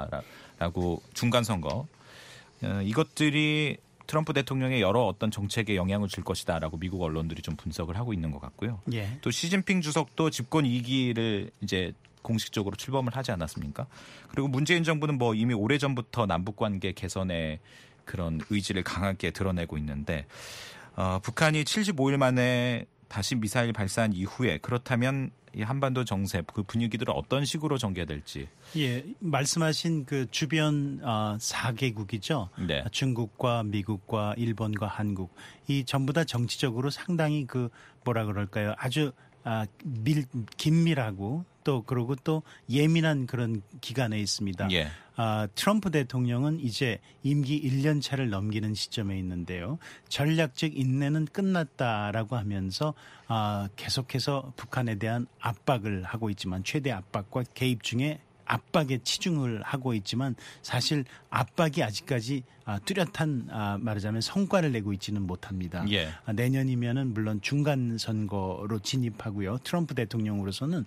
것이다라고 중간선거 어, 이것들이 트럼프 대통령의 여러 어떤 정책에 영향을 줄 것이다라고 미국 언론들이 좀 분석을 하고 있는 것 같고요. 예. 또 시진핑 주석도 집권 이 기를 이제 공식적으로 출범을 하지 않았습니까? 그리고 문재인 정부는 뭐 이미 오래전부터 남북관계 개선에 그런 의지를 강하게 드러내고 있는데 어, 북한이 칠십오 일 만에 다시 미사일 발사한 이후에 그렇다면 이 한반도 정세 그 분위기들은 어떤 식으로 전개될지. 예, 말씀하신 그 주변 어, 사 개국이죠. 네. 중국과 미국과 일본과 한국 이 전부 다 정치적으로 상당히 그 뭐라 그럴까요? 아주 아, 밀, 긴밀하고 또 그리고 또 예민한 그런 기간에 있습니다. 예. 아, 트럼프 대통령은 이제 임기 일 년 차를 넘기는 시점에 있는데요. 전략적 인내는 끝났다라고 하면서 아, 계속해서 북한에 대한 압박을 하고 있지만 최대 압박과 개입 중에 압박에 치중을 하고 있지만 사실 압박이 아직까지 뚜렷한 말하자면 성과를 내고 있지는 못합니다. 예. 내년이면은 물론 중간 선거로 진입하고요. 트럼프 대통령으로서는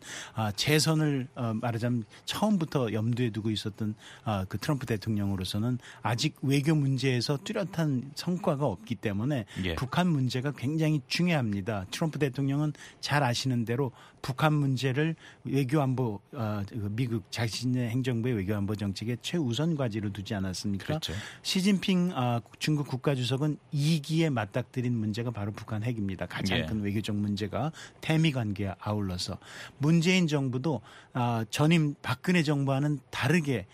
재선을 말하자면 처음부터 염두에 두고 있었던 그 트럼프 대통령으로서는 아직 외교 문제에서 뚜렷한 성과가 없기 때문에 예. 북한 문제가 굉장히 중요합니다. 트럼프 대통령은 잘 아시는 대로 북한 문제를 외교안보 미국 자신의 행정부의 외교안보 정책의 최우선 과제로 두지 않았습니까? 그렇죠. 시진핑 중국 국가주석은 이 기에 맞닥뜨린 문제가 바로 북한 핵입니다. 가장 예. 큰 외교적 문제가 태미 관계에 아울러서 문재인 정부도 전임 박근혜 정부와는 다르게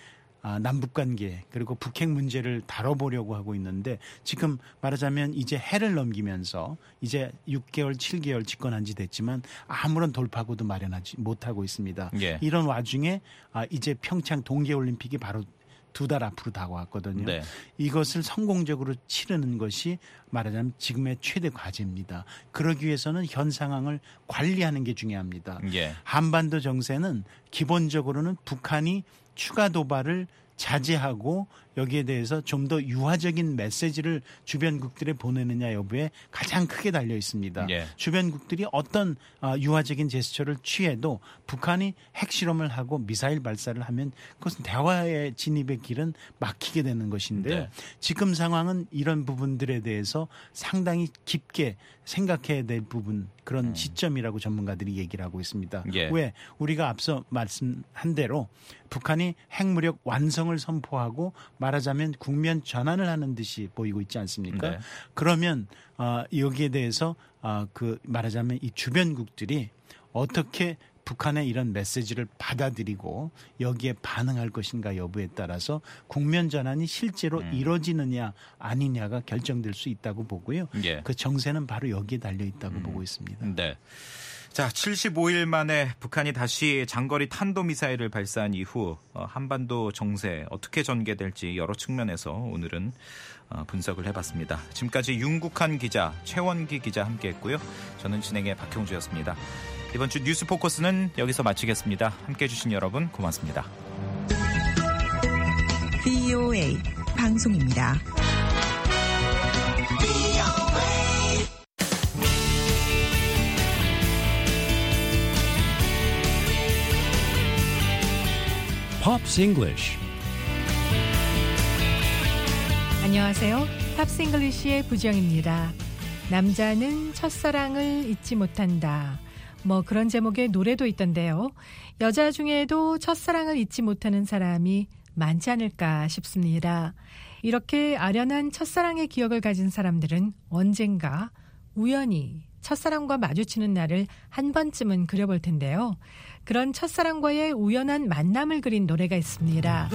남북관계 그리고 북핵 문제를 다뤄보려고 하고 있는데 지금 말하자면 이제 해를 넘기면서 이제 육 개월, 칠 개월 집권한 지 됐지만 아무런 돌파구도 마련하지 못하고 있습니다. 예. 이런 와중에 이제 평창 동계올림픽이 바로 두 달 앞으로 다가왔거든요. 네. 이것을 성공적으로 치르는 것이 말하자면 지금의 최대 과제입니다. 그러기 위해서는 현 상황을 관리하는 게 중요합니다. 예. 한반도 정세는 기본적으로는 북한이 추가 도발을 자제하고 여기에 대해서 좀 더 유화적인 메시지를 주변국들에 보내느냐 여부에 가장 크게 달려 있습니다. 예. 주변국들이 어떤 유화적인 제스처를 취해도 북한이 핵실험을 하고 미사일 발사를 하면 그것은 대화의 진입의 길은 막히게 되는 것인데요. 네. 지금 상황은 이런 부분들에 대해서 상당히 깊게 생각해야 될 부분 그런 음. 시점이라고 전문가들이 얘기를 하고 있습니다. 예. 왜? 우리가 앞서 말씀한 대로 북한이 핵무력 완성을 선포하고 말하자면 국면 전환을 하는 듯이 보이고 있지 않습니까? 네. 그러면 어, 여기에 대해서 어, 그 말하자면 이 주변국들이 어떻게 북한의 이런 메시지를 받아들이고 여기에 반응할 것인가 여부에 따라서 국면 전환이 실제로 음. 이루어지느냐 아니냐가 결정될 수 있다고 보고요. 예. 그 정세는 바로 여기에 달려 있다고 음. 보고 있습니다. 네. 자, 칠십오 일 만에 북한이 다시 장거리 탄도미사일을 발사한 이후 한반도 정세 어떻게 전개될지 여러 측면에서 오늘은 분석을 해봤습니다. 지금까지 윤국한 기자, 최원기 기자 함께했고요. 저는 진행의 박형주였습니다. 이번 주 뉴스 포커스는 여기서 마치겠습니다. 함께해 주신 여러분 고맙습니다. 브이오에이 방송입니다. Pops English. 안녕하세요. 팝스 잉글리시의 부정입니다. 남자는 첫사랑을 잊지 못한다. 뭐 그런 제목의 노래도 있던데요. 여자 중에도 첫사랑을 잊지 못하는 사람이 많지 않을까 싶습니다. 이렇게 아련한 첫사랑의 기억을 가진 사람들은 언젠가 우연히 첫사랑과 마주치는 날을 한 번쯤은 그려볼 텐데요. 그런 첫사랑과의 우연한 만남을 그린 노래가 있습니다.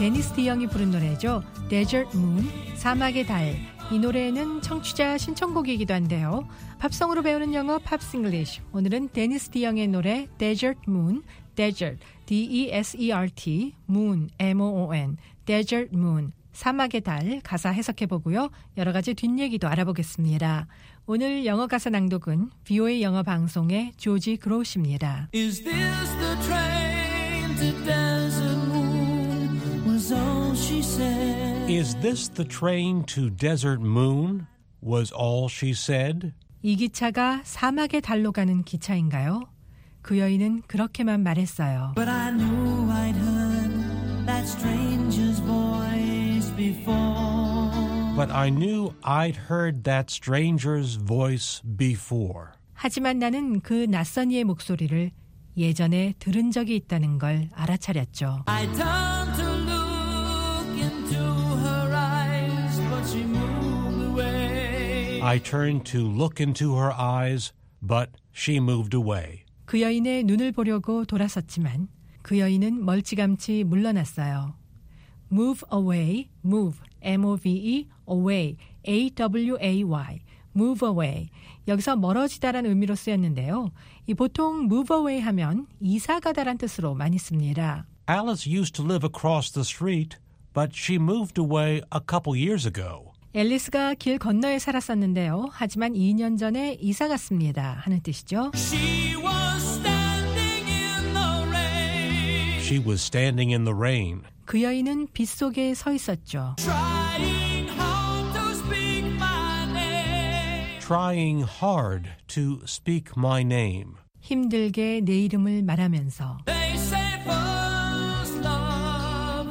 데니스 디영이 부른 노래죠. Desert Moon, 사막의 달. 이 노래는 청취자 신청곡이기도 한데요. 팝송으로 배우는 영어 팝싱글리쉬. 오늘은 데니스 디영의 노래 Desert Moon, Desert, D-E-S-E-R-T, Moon, M-O-O-N, Desert Moon, 사막의 달 가사 해석해보고요. 여러 가지 뒷얘기도 알아보겠습니다. 오늘 영어 가사 낭독은 브이오에이 영어 방송의 조지 그로우십니다. Is this the train to Desert Moon? Was all she said. Is this the train to Desert Moon? Was all she said. 이 기차가 사막의 달로 가는 기차인가요? 그 여인은 그렇게만 말했어요. But I knew I'd heard that stranger's voice before. But I knew I'd heard that stranger's voice before. 하지만 나는 그 낯선 이의 목소리를 예전에 들은 적이 있다는 걸 알아차렸죠. I turned to look into her eyes, but she moved away. I turned to look into her eyes, but she moved away. 그 여인의 눈을 보려고 돌아섰지만 그 여인은 멀찌감치 물러났어요. Move away, move, M-O-V-E, away, A-W-A-Y, move away. 여기서 멀어지다라는 의미로 쓰였는데요. 이 보통 move away 하면 이사 가다란 뜻으로 많이 씁니다. Alice used to live across the street, but she moved away a couple years ago. 앨리스가 길 건너에 살았었는데요. 하지만 이 년 전에 이사 갔습니다. 하는 뜻이죠. She was standing in the rain. She was standing in the rain. 그 여인은 빛 속에 서 있었죠. Trying hard to speak my name. Trying hard to speak my name. 힘들게 내 이름을 말하면서. They say first love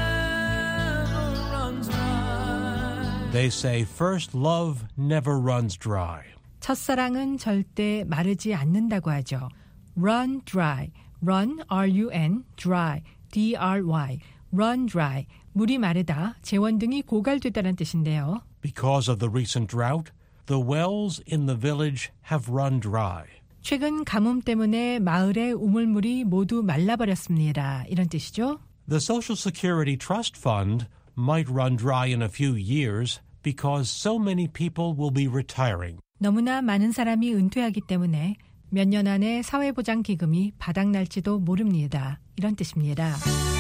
never runs dry. They say first love never runs dry. 첫사랑은 절대 마르지 않는다고 하죠. Run dry. Run, R-U-N, dry, D-R-Y. Run dry. 물이 마르다, 재원등이 고갈되다는 뜻인데요. Because of the recent drought, the wells in the village have run dry. 최근 가뭄 때문에 마을의 우물물이 모두 말라버렸습니다. 이런 뜻이죠. The Social Security Trust Fund might run dry in a few years because so many people will be retiring. 너무나 많은 사람이 은퇴하기 때문에 몇 년 안에 사회보장기금이 바닥날지도 모릅니다. 이런 뜻입니다.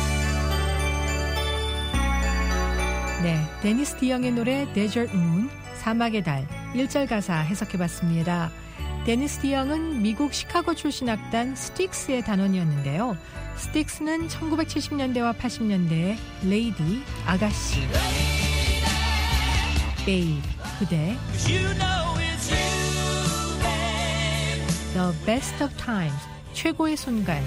네, 데니스 디영의 노래 Desert Moon, 사막의 달, 일 절 가사 해석해봤습니다. 데니스 디영은 미국 시카고 출신 악단 스틱스의 단원이었는데요. 스틱스는 천구백칠십 년대와 팔십 년대의 레이디, 아가씨, 베이비, 그대, The Best of Times, 최고의 순간.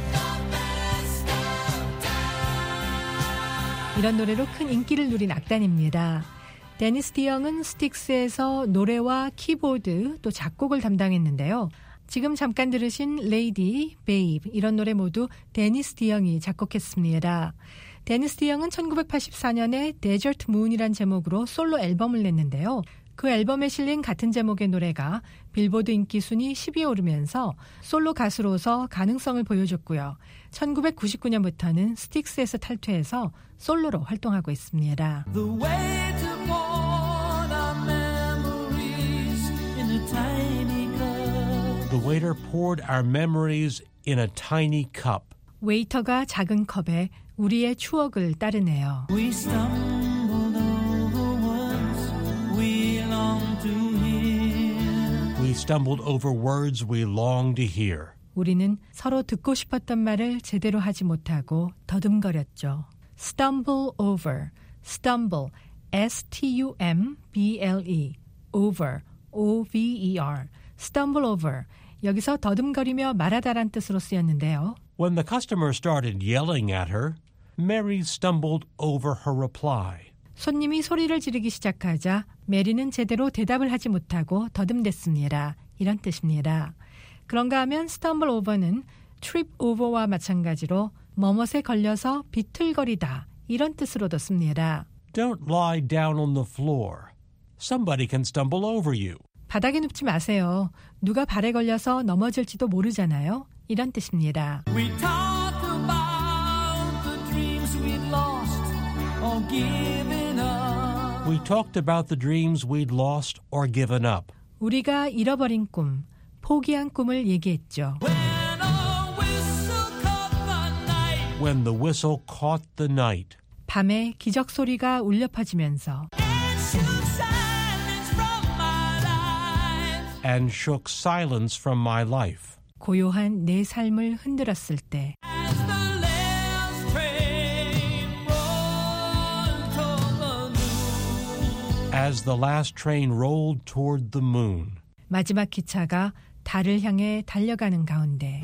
이런 노래로 큰 인기를 누린 악단입니다. 데니스 디영은 스틱스에서 노래와 키보드 또 작곡을 담당했는데요. 지금 잠깐 들으신 레이디, 베이브 이런 노래 모두 데니스 디영이 작곡했습니다. 데니스 디영은 천구백팔십사 년에 Desert Moon이란 제목으로 솔로 앨범을 냈는데요. 그 앨범에 실린 같은 제목의 노래가 빌보드 인기 순위 십 위에 오르면서 솔로 가수로서 가능성을 보여줬고요. 천구백구십구 년부터는 스틱스에서 탈퇴해서 솔로로 활동하고 있습니다. The way to pour our memories in a tiny cup. The waiter poured our memories in a tiny cup. 웨이터가 작은 컵에 우리의 추억을 따르네요. We stumbled over words we long to hear. We stumbled over words we long to hear. 우리는 서로 듣고 싶었던 말을 제대로 하지 못하고 더듬거렸죠. Stumble over, stumble, S-T-U-M-B-L-E, over, O-V-E-R, stumble over. 여기서 더듬거리며 말하다란 뜻으로 쓰였는데요. When the customer started yelling at her, Mary stumbled over her reply. 손님이 소리를 지르기 시작하자 메리는 제대로 대답을 하지 못하고 더듬댔습니다. 이런 뜻입니다. 그런가 하면 stumble over는 trip over와 마찬가지로 뭐뭇에 걸려서 비틀거리다 이런 뜻으로도 씁니다. Don't lie down on the floor. Somebody can stumble over you. 바닥에 눕지 마세요. 누가 발에 걸려서 넘어질지도 모르잖아요. 이런 뜻입니다. We talked about the dreams we'd lost or giving up. We talked about the dreams we'd lost or given up. 우리가 잃어버린 꿈, 포기한 꿈을 얘기했죠. When a whistle caught the night. When the whistle caught the night. 밤에 기적 소리가 울려 퍼지면서 And shook silence from my life. And shook silence from my life. 고요한 내 삶을 흔들었을 때 As the last train rolled toward the moon. As the last train rolled toward the moon. 마지막 기차가 달을 향해 달려가는 가운데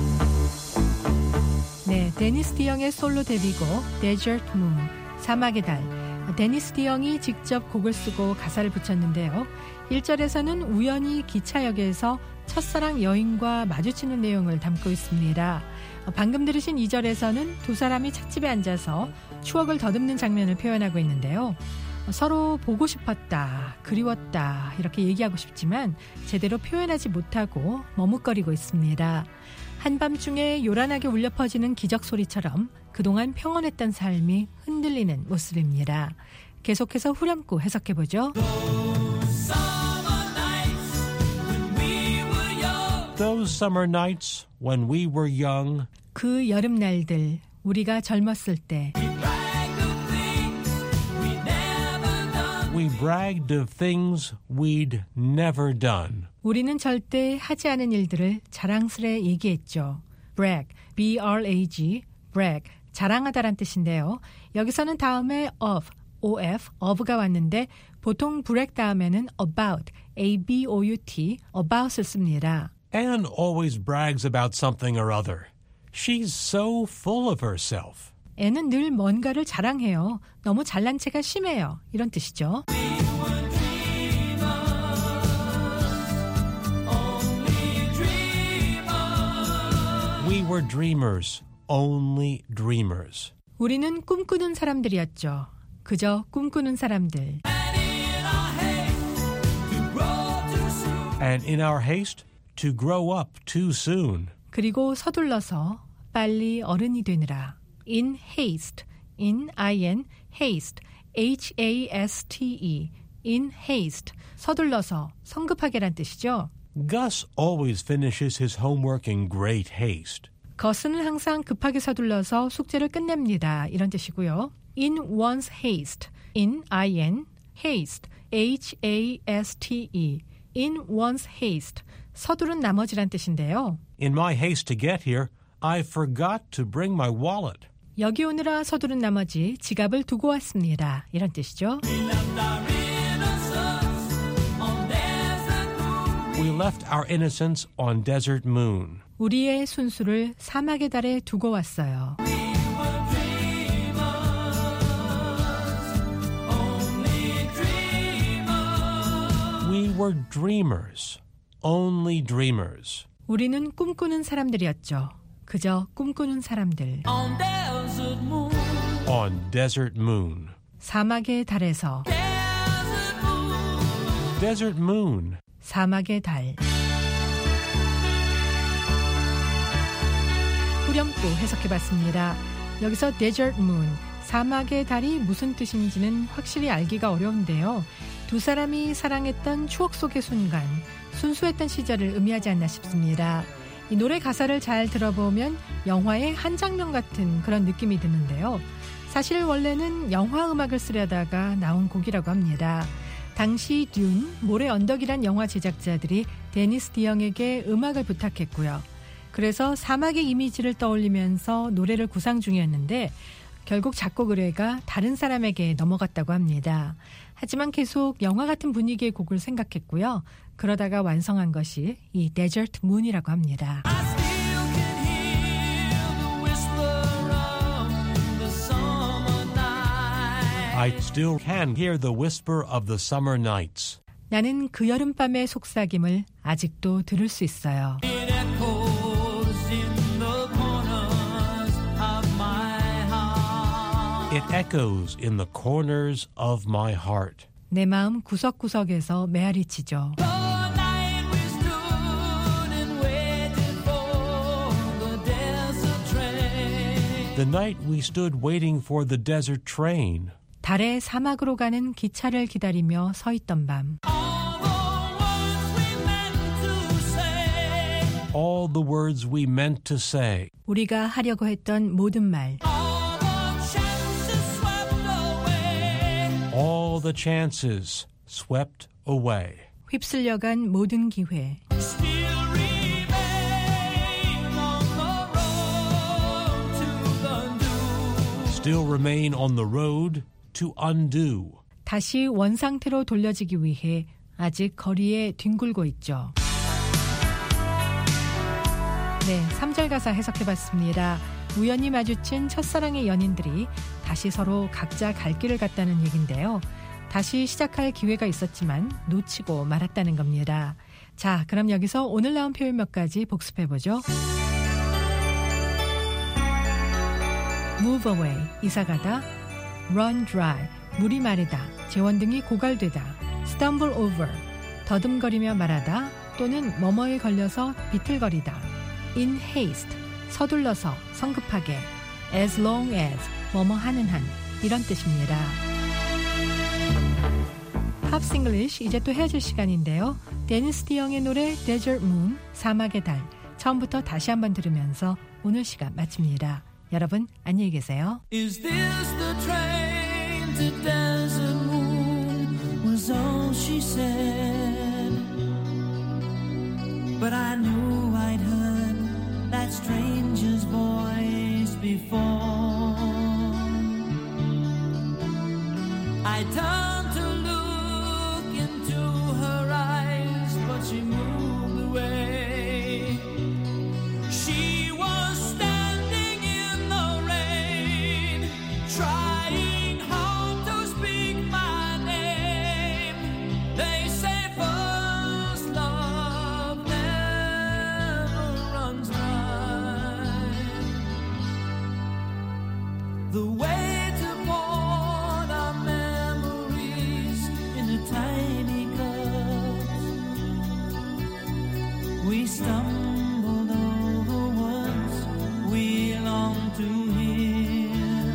네, 데니스 디영의 솔로 데뷔곡 Desert Moon, 사막의 달. 데니스 디영이 직접 곡을 쓰고 가사를 붙였는데요. 일 절에서는 우연히 기차역에서 첫사랑 여인과 마주치는 내용을 담고 있습니다. 방금 들으신 이 절에서는 두 사람이 찻집에 앉아서 추억을 더듬는 장면을 표현하고 있는데요. 서로 보고 싶었다, 그리웠다 이렇게 얘기하고 싶지만 제대로 표현하지 못하고 머뭇거리고 있습니다. 한밤중에 요란하게 울려 퍼지는 기적 소리처럼 그동안 평온했던 삶이 흔들리는 모습입니다. 계속해서 후렴구 해석해보죠. Those summer nights when we were young. 그 여름날들 우리가 젊었을 때 We bragged of things we'd never done. 우리는 절대 하지 않은 일들을 자랑스레 얘기했죠. brag, B R A G, brag, 자랑하다란 뜻인데요. 여기서는 다음에 of, of, of가 왔는데 보통 brag 다음에는 about, A B O U T, about을 씁니다. Anne always brags about something or other. She's so full of herself. 애는 늘 뭔가를 자랑해요. 너무 잘난 체가 심해요. 이런 뜻이죠. We were dreamers, only dreamers. 우리는 꿈꾸는 사람들이었죠. 그저 꿈꾸는 사람들. And in our haste to grow up too soon. 그리고 서둘러서 빨리 어른이 되느라. In haste, in I-N, haste, H A S T E, in haste, 서둘러서, 성급하게란 뜻이죠. Gus always finishes his homework in great haste. 겉은 항상 급하게 서둘러서 숙제를 끝냅니다. 이런 뜻이고요. In one's haste, in I-N, haste, H A S T E, in one's haste, 서두른 나머지란 뜻인데요. In my haste to get here, I forgot to bring my wallet. 여기 오느라 서두른 나머지 지갑을 두고 왔습니다. 이런 뜻이죠. We left our innocence on desert moon. 우리의 순수를 사막의 달에 두고 왔어요. We were dreamers, only dreamers. 우리는 꿈꾸는 사람들이었죠. 그저 꿈꾸는 사람들. On desert moon. On desert moon. 사막의 달에서. Desert moon. Desert moon. 사막의 달. 후렴구 해석해봤습니다. 여기서 desert moon, 사막의 달이 무슨 뜻인지는 확실히 알기가 어려운데요. 두 사람이 사랑했던 추억 속의 순간, 순수했던 시절을 의미하지 않나 싶습니다. 이 노래 가사를 잘 들어보면 영화의 한 장면 같은 그런 느낌이 드는데요. 사실 원래는 영화 음악을 쓰려다가 나온 곡이라고 합니다. 당시 듄, 모래 언덕이란 영화 제작자들이 데니스 디영에게 음악을 부탁했고요. 그래서 사막의 이미지를 떠올리면서 노래를 구상 중이었는데 결국 작곡 의뢰가 다른 사람에게 넘어갔다고 합니다. 하지만 계속 영화 같은 분위기의 곡을 생각했고요. 그러다가 완성한 것이 이 Desert Moon이라고 합니다. I still can hear the whisper of the summer nights. 나는 그 여름밤의 속삭임을 아직도 들을 수 있어요. It echoes in the corners of my heart. 내 마음 구석구석에서 메아리치죠. The night we stood waiting for the desert train. 달의 사막으로 가는 기차를 기다리며 서 있던 밤. All the words we meant to say. 우리가 하려고 했던 모든 말. All the chances swept away. 휩쓸려간 모든 기회. Still remain on the road to undo. 다시 원상태로 돌려지기 위해 아직 거리에 뒹굴고 있죠. 네, 삼 절 가사 해석해봤습니다. 우연히 마주친 첫사랑의 연인들이 다시 서로 각자 갈 길을 갔다는 얘긴데요. 다시 시작할 기회가 있었지만 놓치고 말았다는 겁니다. 자, 그럼 여기서 오늘 나온 표현 몇 가지 복습해보죠. move away, 이사가다. run dry, 물이 마르다, 재원등이 고갈되다. stumble over, 더듬거리며 말하다 또는 뭐뭐에 걸려서 비틀거리다. in haste, 서둘러서, 성급하게. as long as, 뭐뭐 하는 한, 이런 뜻입니다. 팝스 잉글리쉬 이제 또 헤어질 시간인데요. 데니스 디영의 노래 Desert Moon, 사막의 달. 처음부터 다시 한번 들으면서 오늘 시간 마칩니다. 여러분 안녕히 계세요. Is this the train to Desert Moon? Was all she said. But I knew I'd heard that stranger's voice before. I turned to look into her eyes, but she moved away. She was standing in the rain, trying hard to speak my name. They say first love never runs dry. The way to pour our memories in a tiny cups. We stumbled over words we long to hear.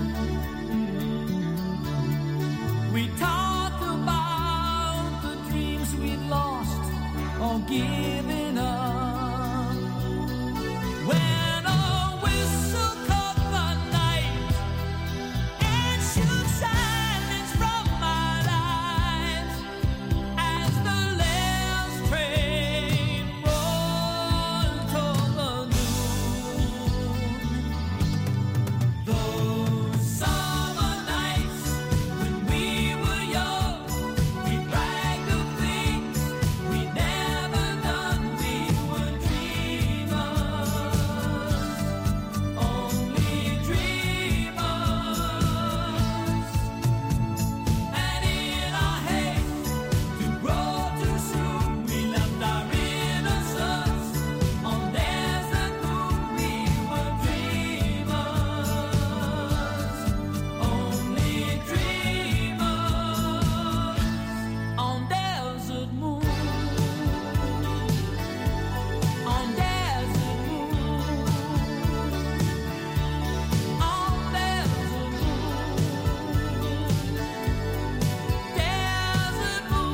We talked about the dreams we'd lost or given up. When a whistle cut the night and shook silence from my life, as the last train rolled toward the noon. Those summer nights when we were young, we bragged of things we never done. We were dreamers, only dreamers. And in our haste to grow too soon, we left our innocence on Desert Moon. We were dreamers, only dreamers on Desert Moon. On Desert Moon. On Desert Moon.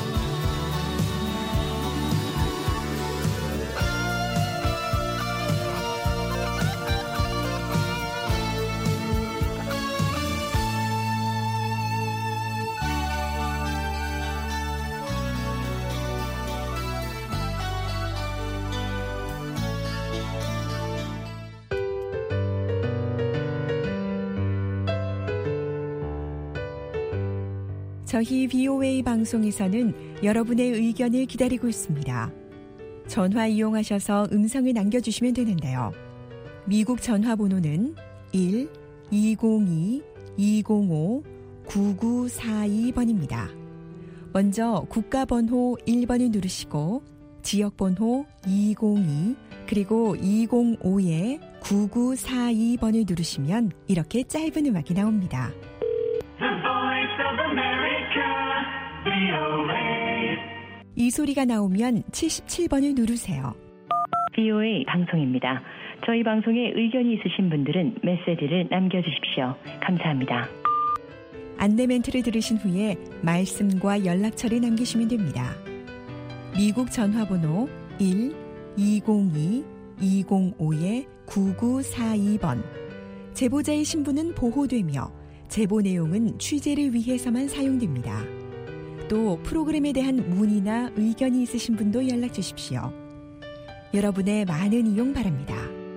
저희 비오에이 방송에서는 여러분의 의견을 기다리고 있습니다. 전화 이용하셔서 음성을 남겨주시면 되는데요. 미국 전화번호는 일 이공이 이공오 구구사이 번입니다. 먼저 국가번호 일 번을 누르시고 지역번호 이공이 그리고 이공오에 구구사이 번을 누르시면 이렇게 짧은 음악이 나옵니다. 이 소리가 나오면 칠십칠 번을 누르세요. 브이오에이 방송입니다. 저희 방송에 의견이 있으신 분들은 메시지를 남겨주십시오. 감사합니다. 안내 멘트를 들으신 후에 말씀과 연락처를 남기시면 됩니다. 미국 전화번호 일 이공이 이공오 구구사이 번. 제보자의 신분은 보호되며 제보 내용은 취재를 위해서만 사용됩니다. 또 프로그램에 대한 문의나 의견이 있으신 분도 연락 주십시오. 여러분의 많은 이용 바랍니다.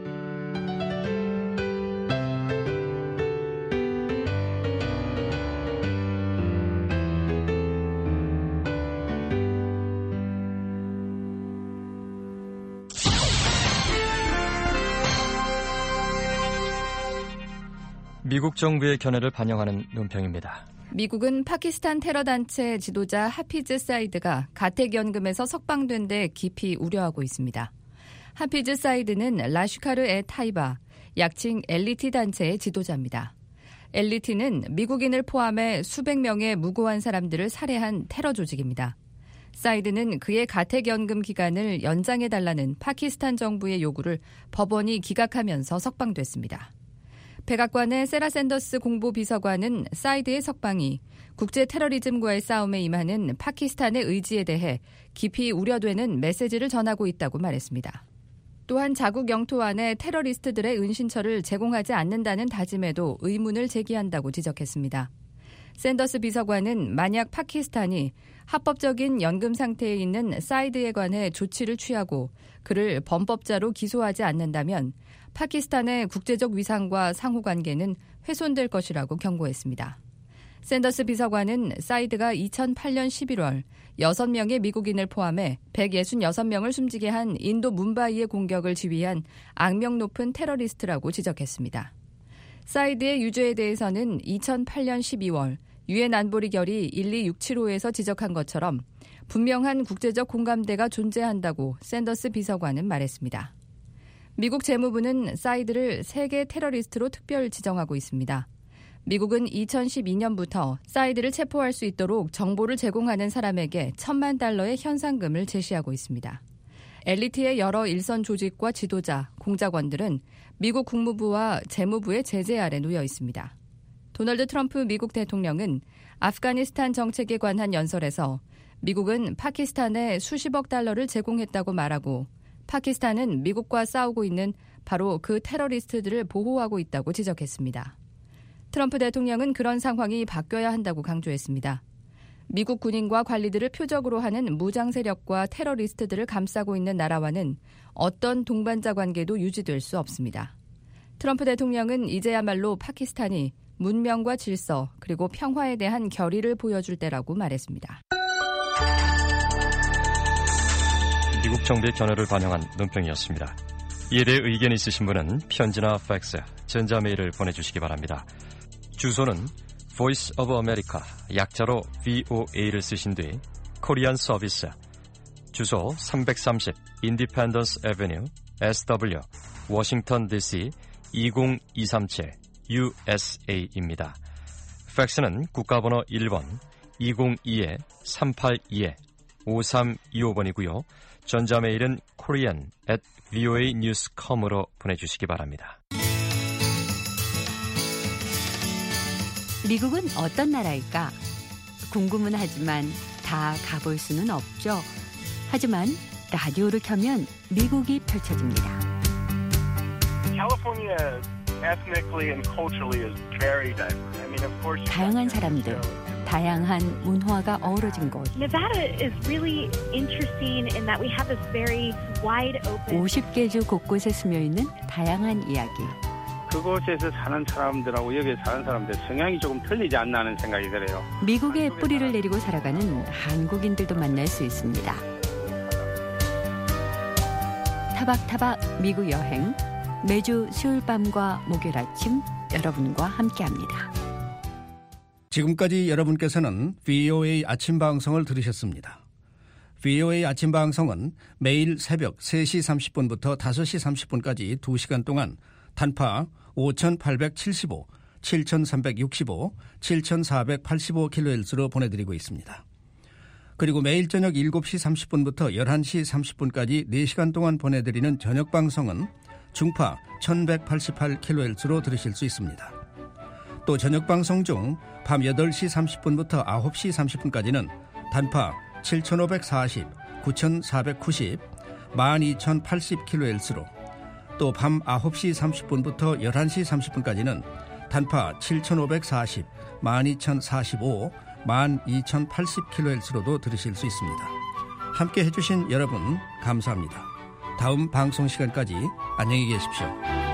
미국 정부의 견해를 반영하는 논평입니다. 미국은 파키스탄 테러 단체 지도자 하피즈 사이드가 가택연금에서 석방된 데 깊이 우려하고 있습니다. 하피즈 사이드는 라슈카르 에 타이바, 약칭 엘리티 단체의 지도자입니다. 엘리티는 미국인을 포함해 수백 명의 무고한 사람들을 살해한 테러 조직입니다. 사이드는 그의 가택연금 기간을 연장해달라는 파키스탄 정부의 요구를 법원이 기각하면서 석방됐습니다. 백악관의 세라 샌더스 공보비서관은 사이드의 석방이 국제 테러리즘과의 싸움에 임하는 파키스탄의 의지에 대해 깊이 우려되는 메시지를 전하고 있다고 말했습니다. 또한 자국 영토 안에 테러리스트들의 은신처를 제공하지 않는다는 다짐에도 의문을 제기한다고 지적했습니다. 샌더스 비서관은 만약 파키스탄이 합법적인 연금 상태에 있는 사이드에 관해 조치를 취하고 그를 범법자로 기소하지 않는다면 파키스탄의 국제적 위상과 상호관계는 훼손될 것이라고 경고했습니다. 샌더스 비서관은 사이드가 이천팔 년 십일월 여섯 명의 미국인을 포함해 백육십육 명을 숨지게 한 인도 뭄바이의 공격을 지휘한 악명 높은 테러리스트라고 지적했습니다. 사이드의 유죄에 대해서는 이천팔 년 십이월 유엔 안보리 결의 일이육칠오에서 지적한 것처럼 분명한 국제적 공감대가 존재한다고 샌더스 비서관은 말했습니다. 미국 재무부는 사이드를 세계 테러리스트로 특별 지정하고 있습니다. 미국은 이천십이 년부터 사이드를 체포할 수 있도록 정보를 제공하는 사람에게 천만 달러의 현상금을 제시하고 있습니다. 엘리트의 여러 일선 조직과 지도자, 공작원들은 미국 국무부와 재무부의 제재 아래 놓여 있습니다. 도널드 트럼프 미국 대통령은 아프가니스탄 정책에 관한 연설에서 미국은 파키스탄에 수십억 달러를 제공했다고 말하고 파키스탄은 미국과 싸우고 있는 바로 그 테러리스트들을 보호하고 있다고 지적했습니다. 트럼프 대통령은 그런 상황이 바뀌어야 한다고 강조했습니다. 미국 군인과 관리들을 표적으로 하는 무장 세력과 테러리스트들을 감싸고 있는 나라와는 어떤 동반자 관계도 유지될 수 없습니다. 트럼프 대통령은 이제야말로 파키스탄이 문명과 질서 그리고 평화에 대한 결의를 보여줄 때라고 말했습니다. 미국 정부의 견해를 반영한 논평이었습니다. 이에 대해 의견이 있으신 분은 편지나 팩스, 전자메일을 보내주시기 바랍니다. 주소는 Voice of America, 약자로 브이오에이를 쓰신 뒤 코리안 서비스, 주소 삼백삼십 Independence Avenue, 에스더블유, 워싱턴 디씨 이공이삼칠 유에스에이입니다. 팩스는 국가번호 일 번 이공이 삼팔이 오삼이오 번이고요. 전자메일은 korean at 브이오에이 뉴스 닷컴으로 보내주시기 바랍니다. 미국은 어떤 나라일까? 궁금은 하지만 다 가볼 수는 없죠. 하지만 라디오를 켜면 미국이 펼쳐집니다. 다양한 사람들, 다양한 문화가 어우러진 곳. 오십 개 주 곳곳에 스며있는 다양한 이야기. 그곳에서 사는 사람들하고 여기 사는 사람들 성향이 조금 틀리지 않나 하는 생각이 들어요. 미국에 뿌리를 내리고 살아가는 한국인들도 만날 수 있습니다. 타박타박 미국 여행, 매주 수요일 밤과 목요일 아침 여러분과 함께합니다. 지금까지 여러분께서는 브이오에이 아침 방송을 들으셨습니다. 브이오에이 아침 방송은 매일 새벽 세 시 삼십 분부터 다섯 시 삼십 분까지 두 시간 동안 단파 오천팔백칠십오, 칠천삼백육십오, 칠천사백팔십오 킬로헤르츠로 보내드리고 있습니다. 그리고 매일 저녁 일곱 시 삼십 분부터 열한 시 삼십 분까지 네 시간 동안 보내드리는 저녁 방송은 중파 천백팔십팔 킬로헤르츠로 들으실 수 있습니다. 또 저녁 방송 중 밤 여덟 시 삼십 분부터 아홉 시 삼십 분까지는 단파 칠천오백사십, 구천사백구십, 만 이천팔십 킬로헤르츠로 또 밤 아홉 시 삼십 분부터 열한 시 삼십 분까지는 단파 칠천오백사십, 만 이천사십오, 만 이천팔십 킬로헤르츠로도 들으실 수 있습니다. 함께 해주신 여러분 감사합니다. 다음 방송 시간까지 안녕히 계십시오.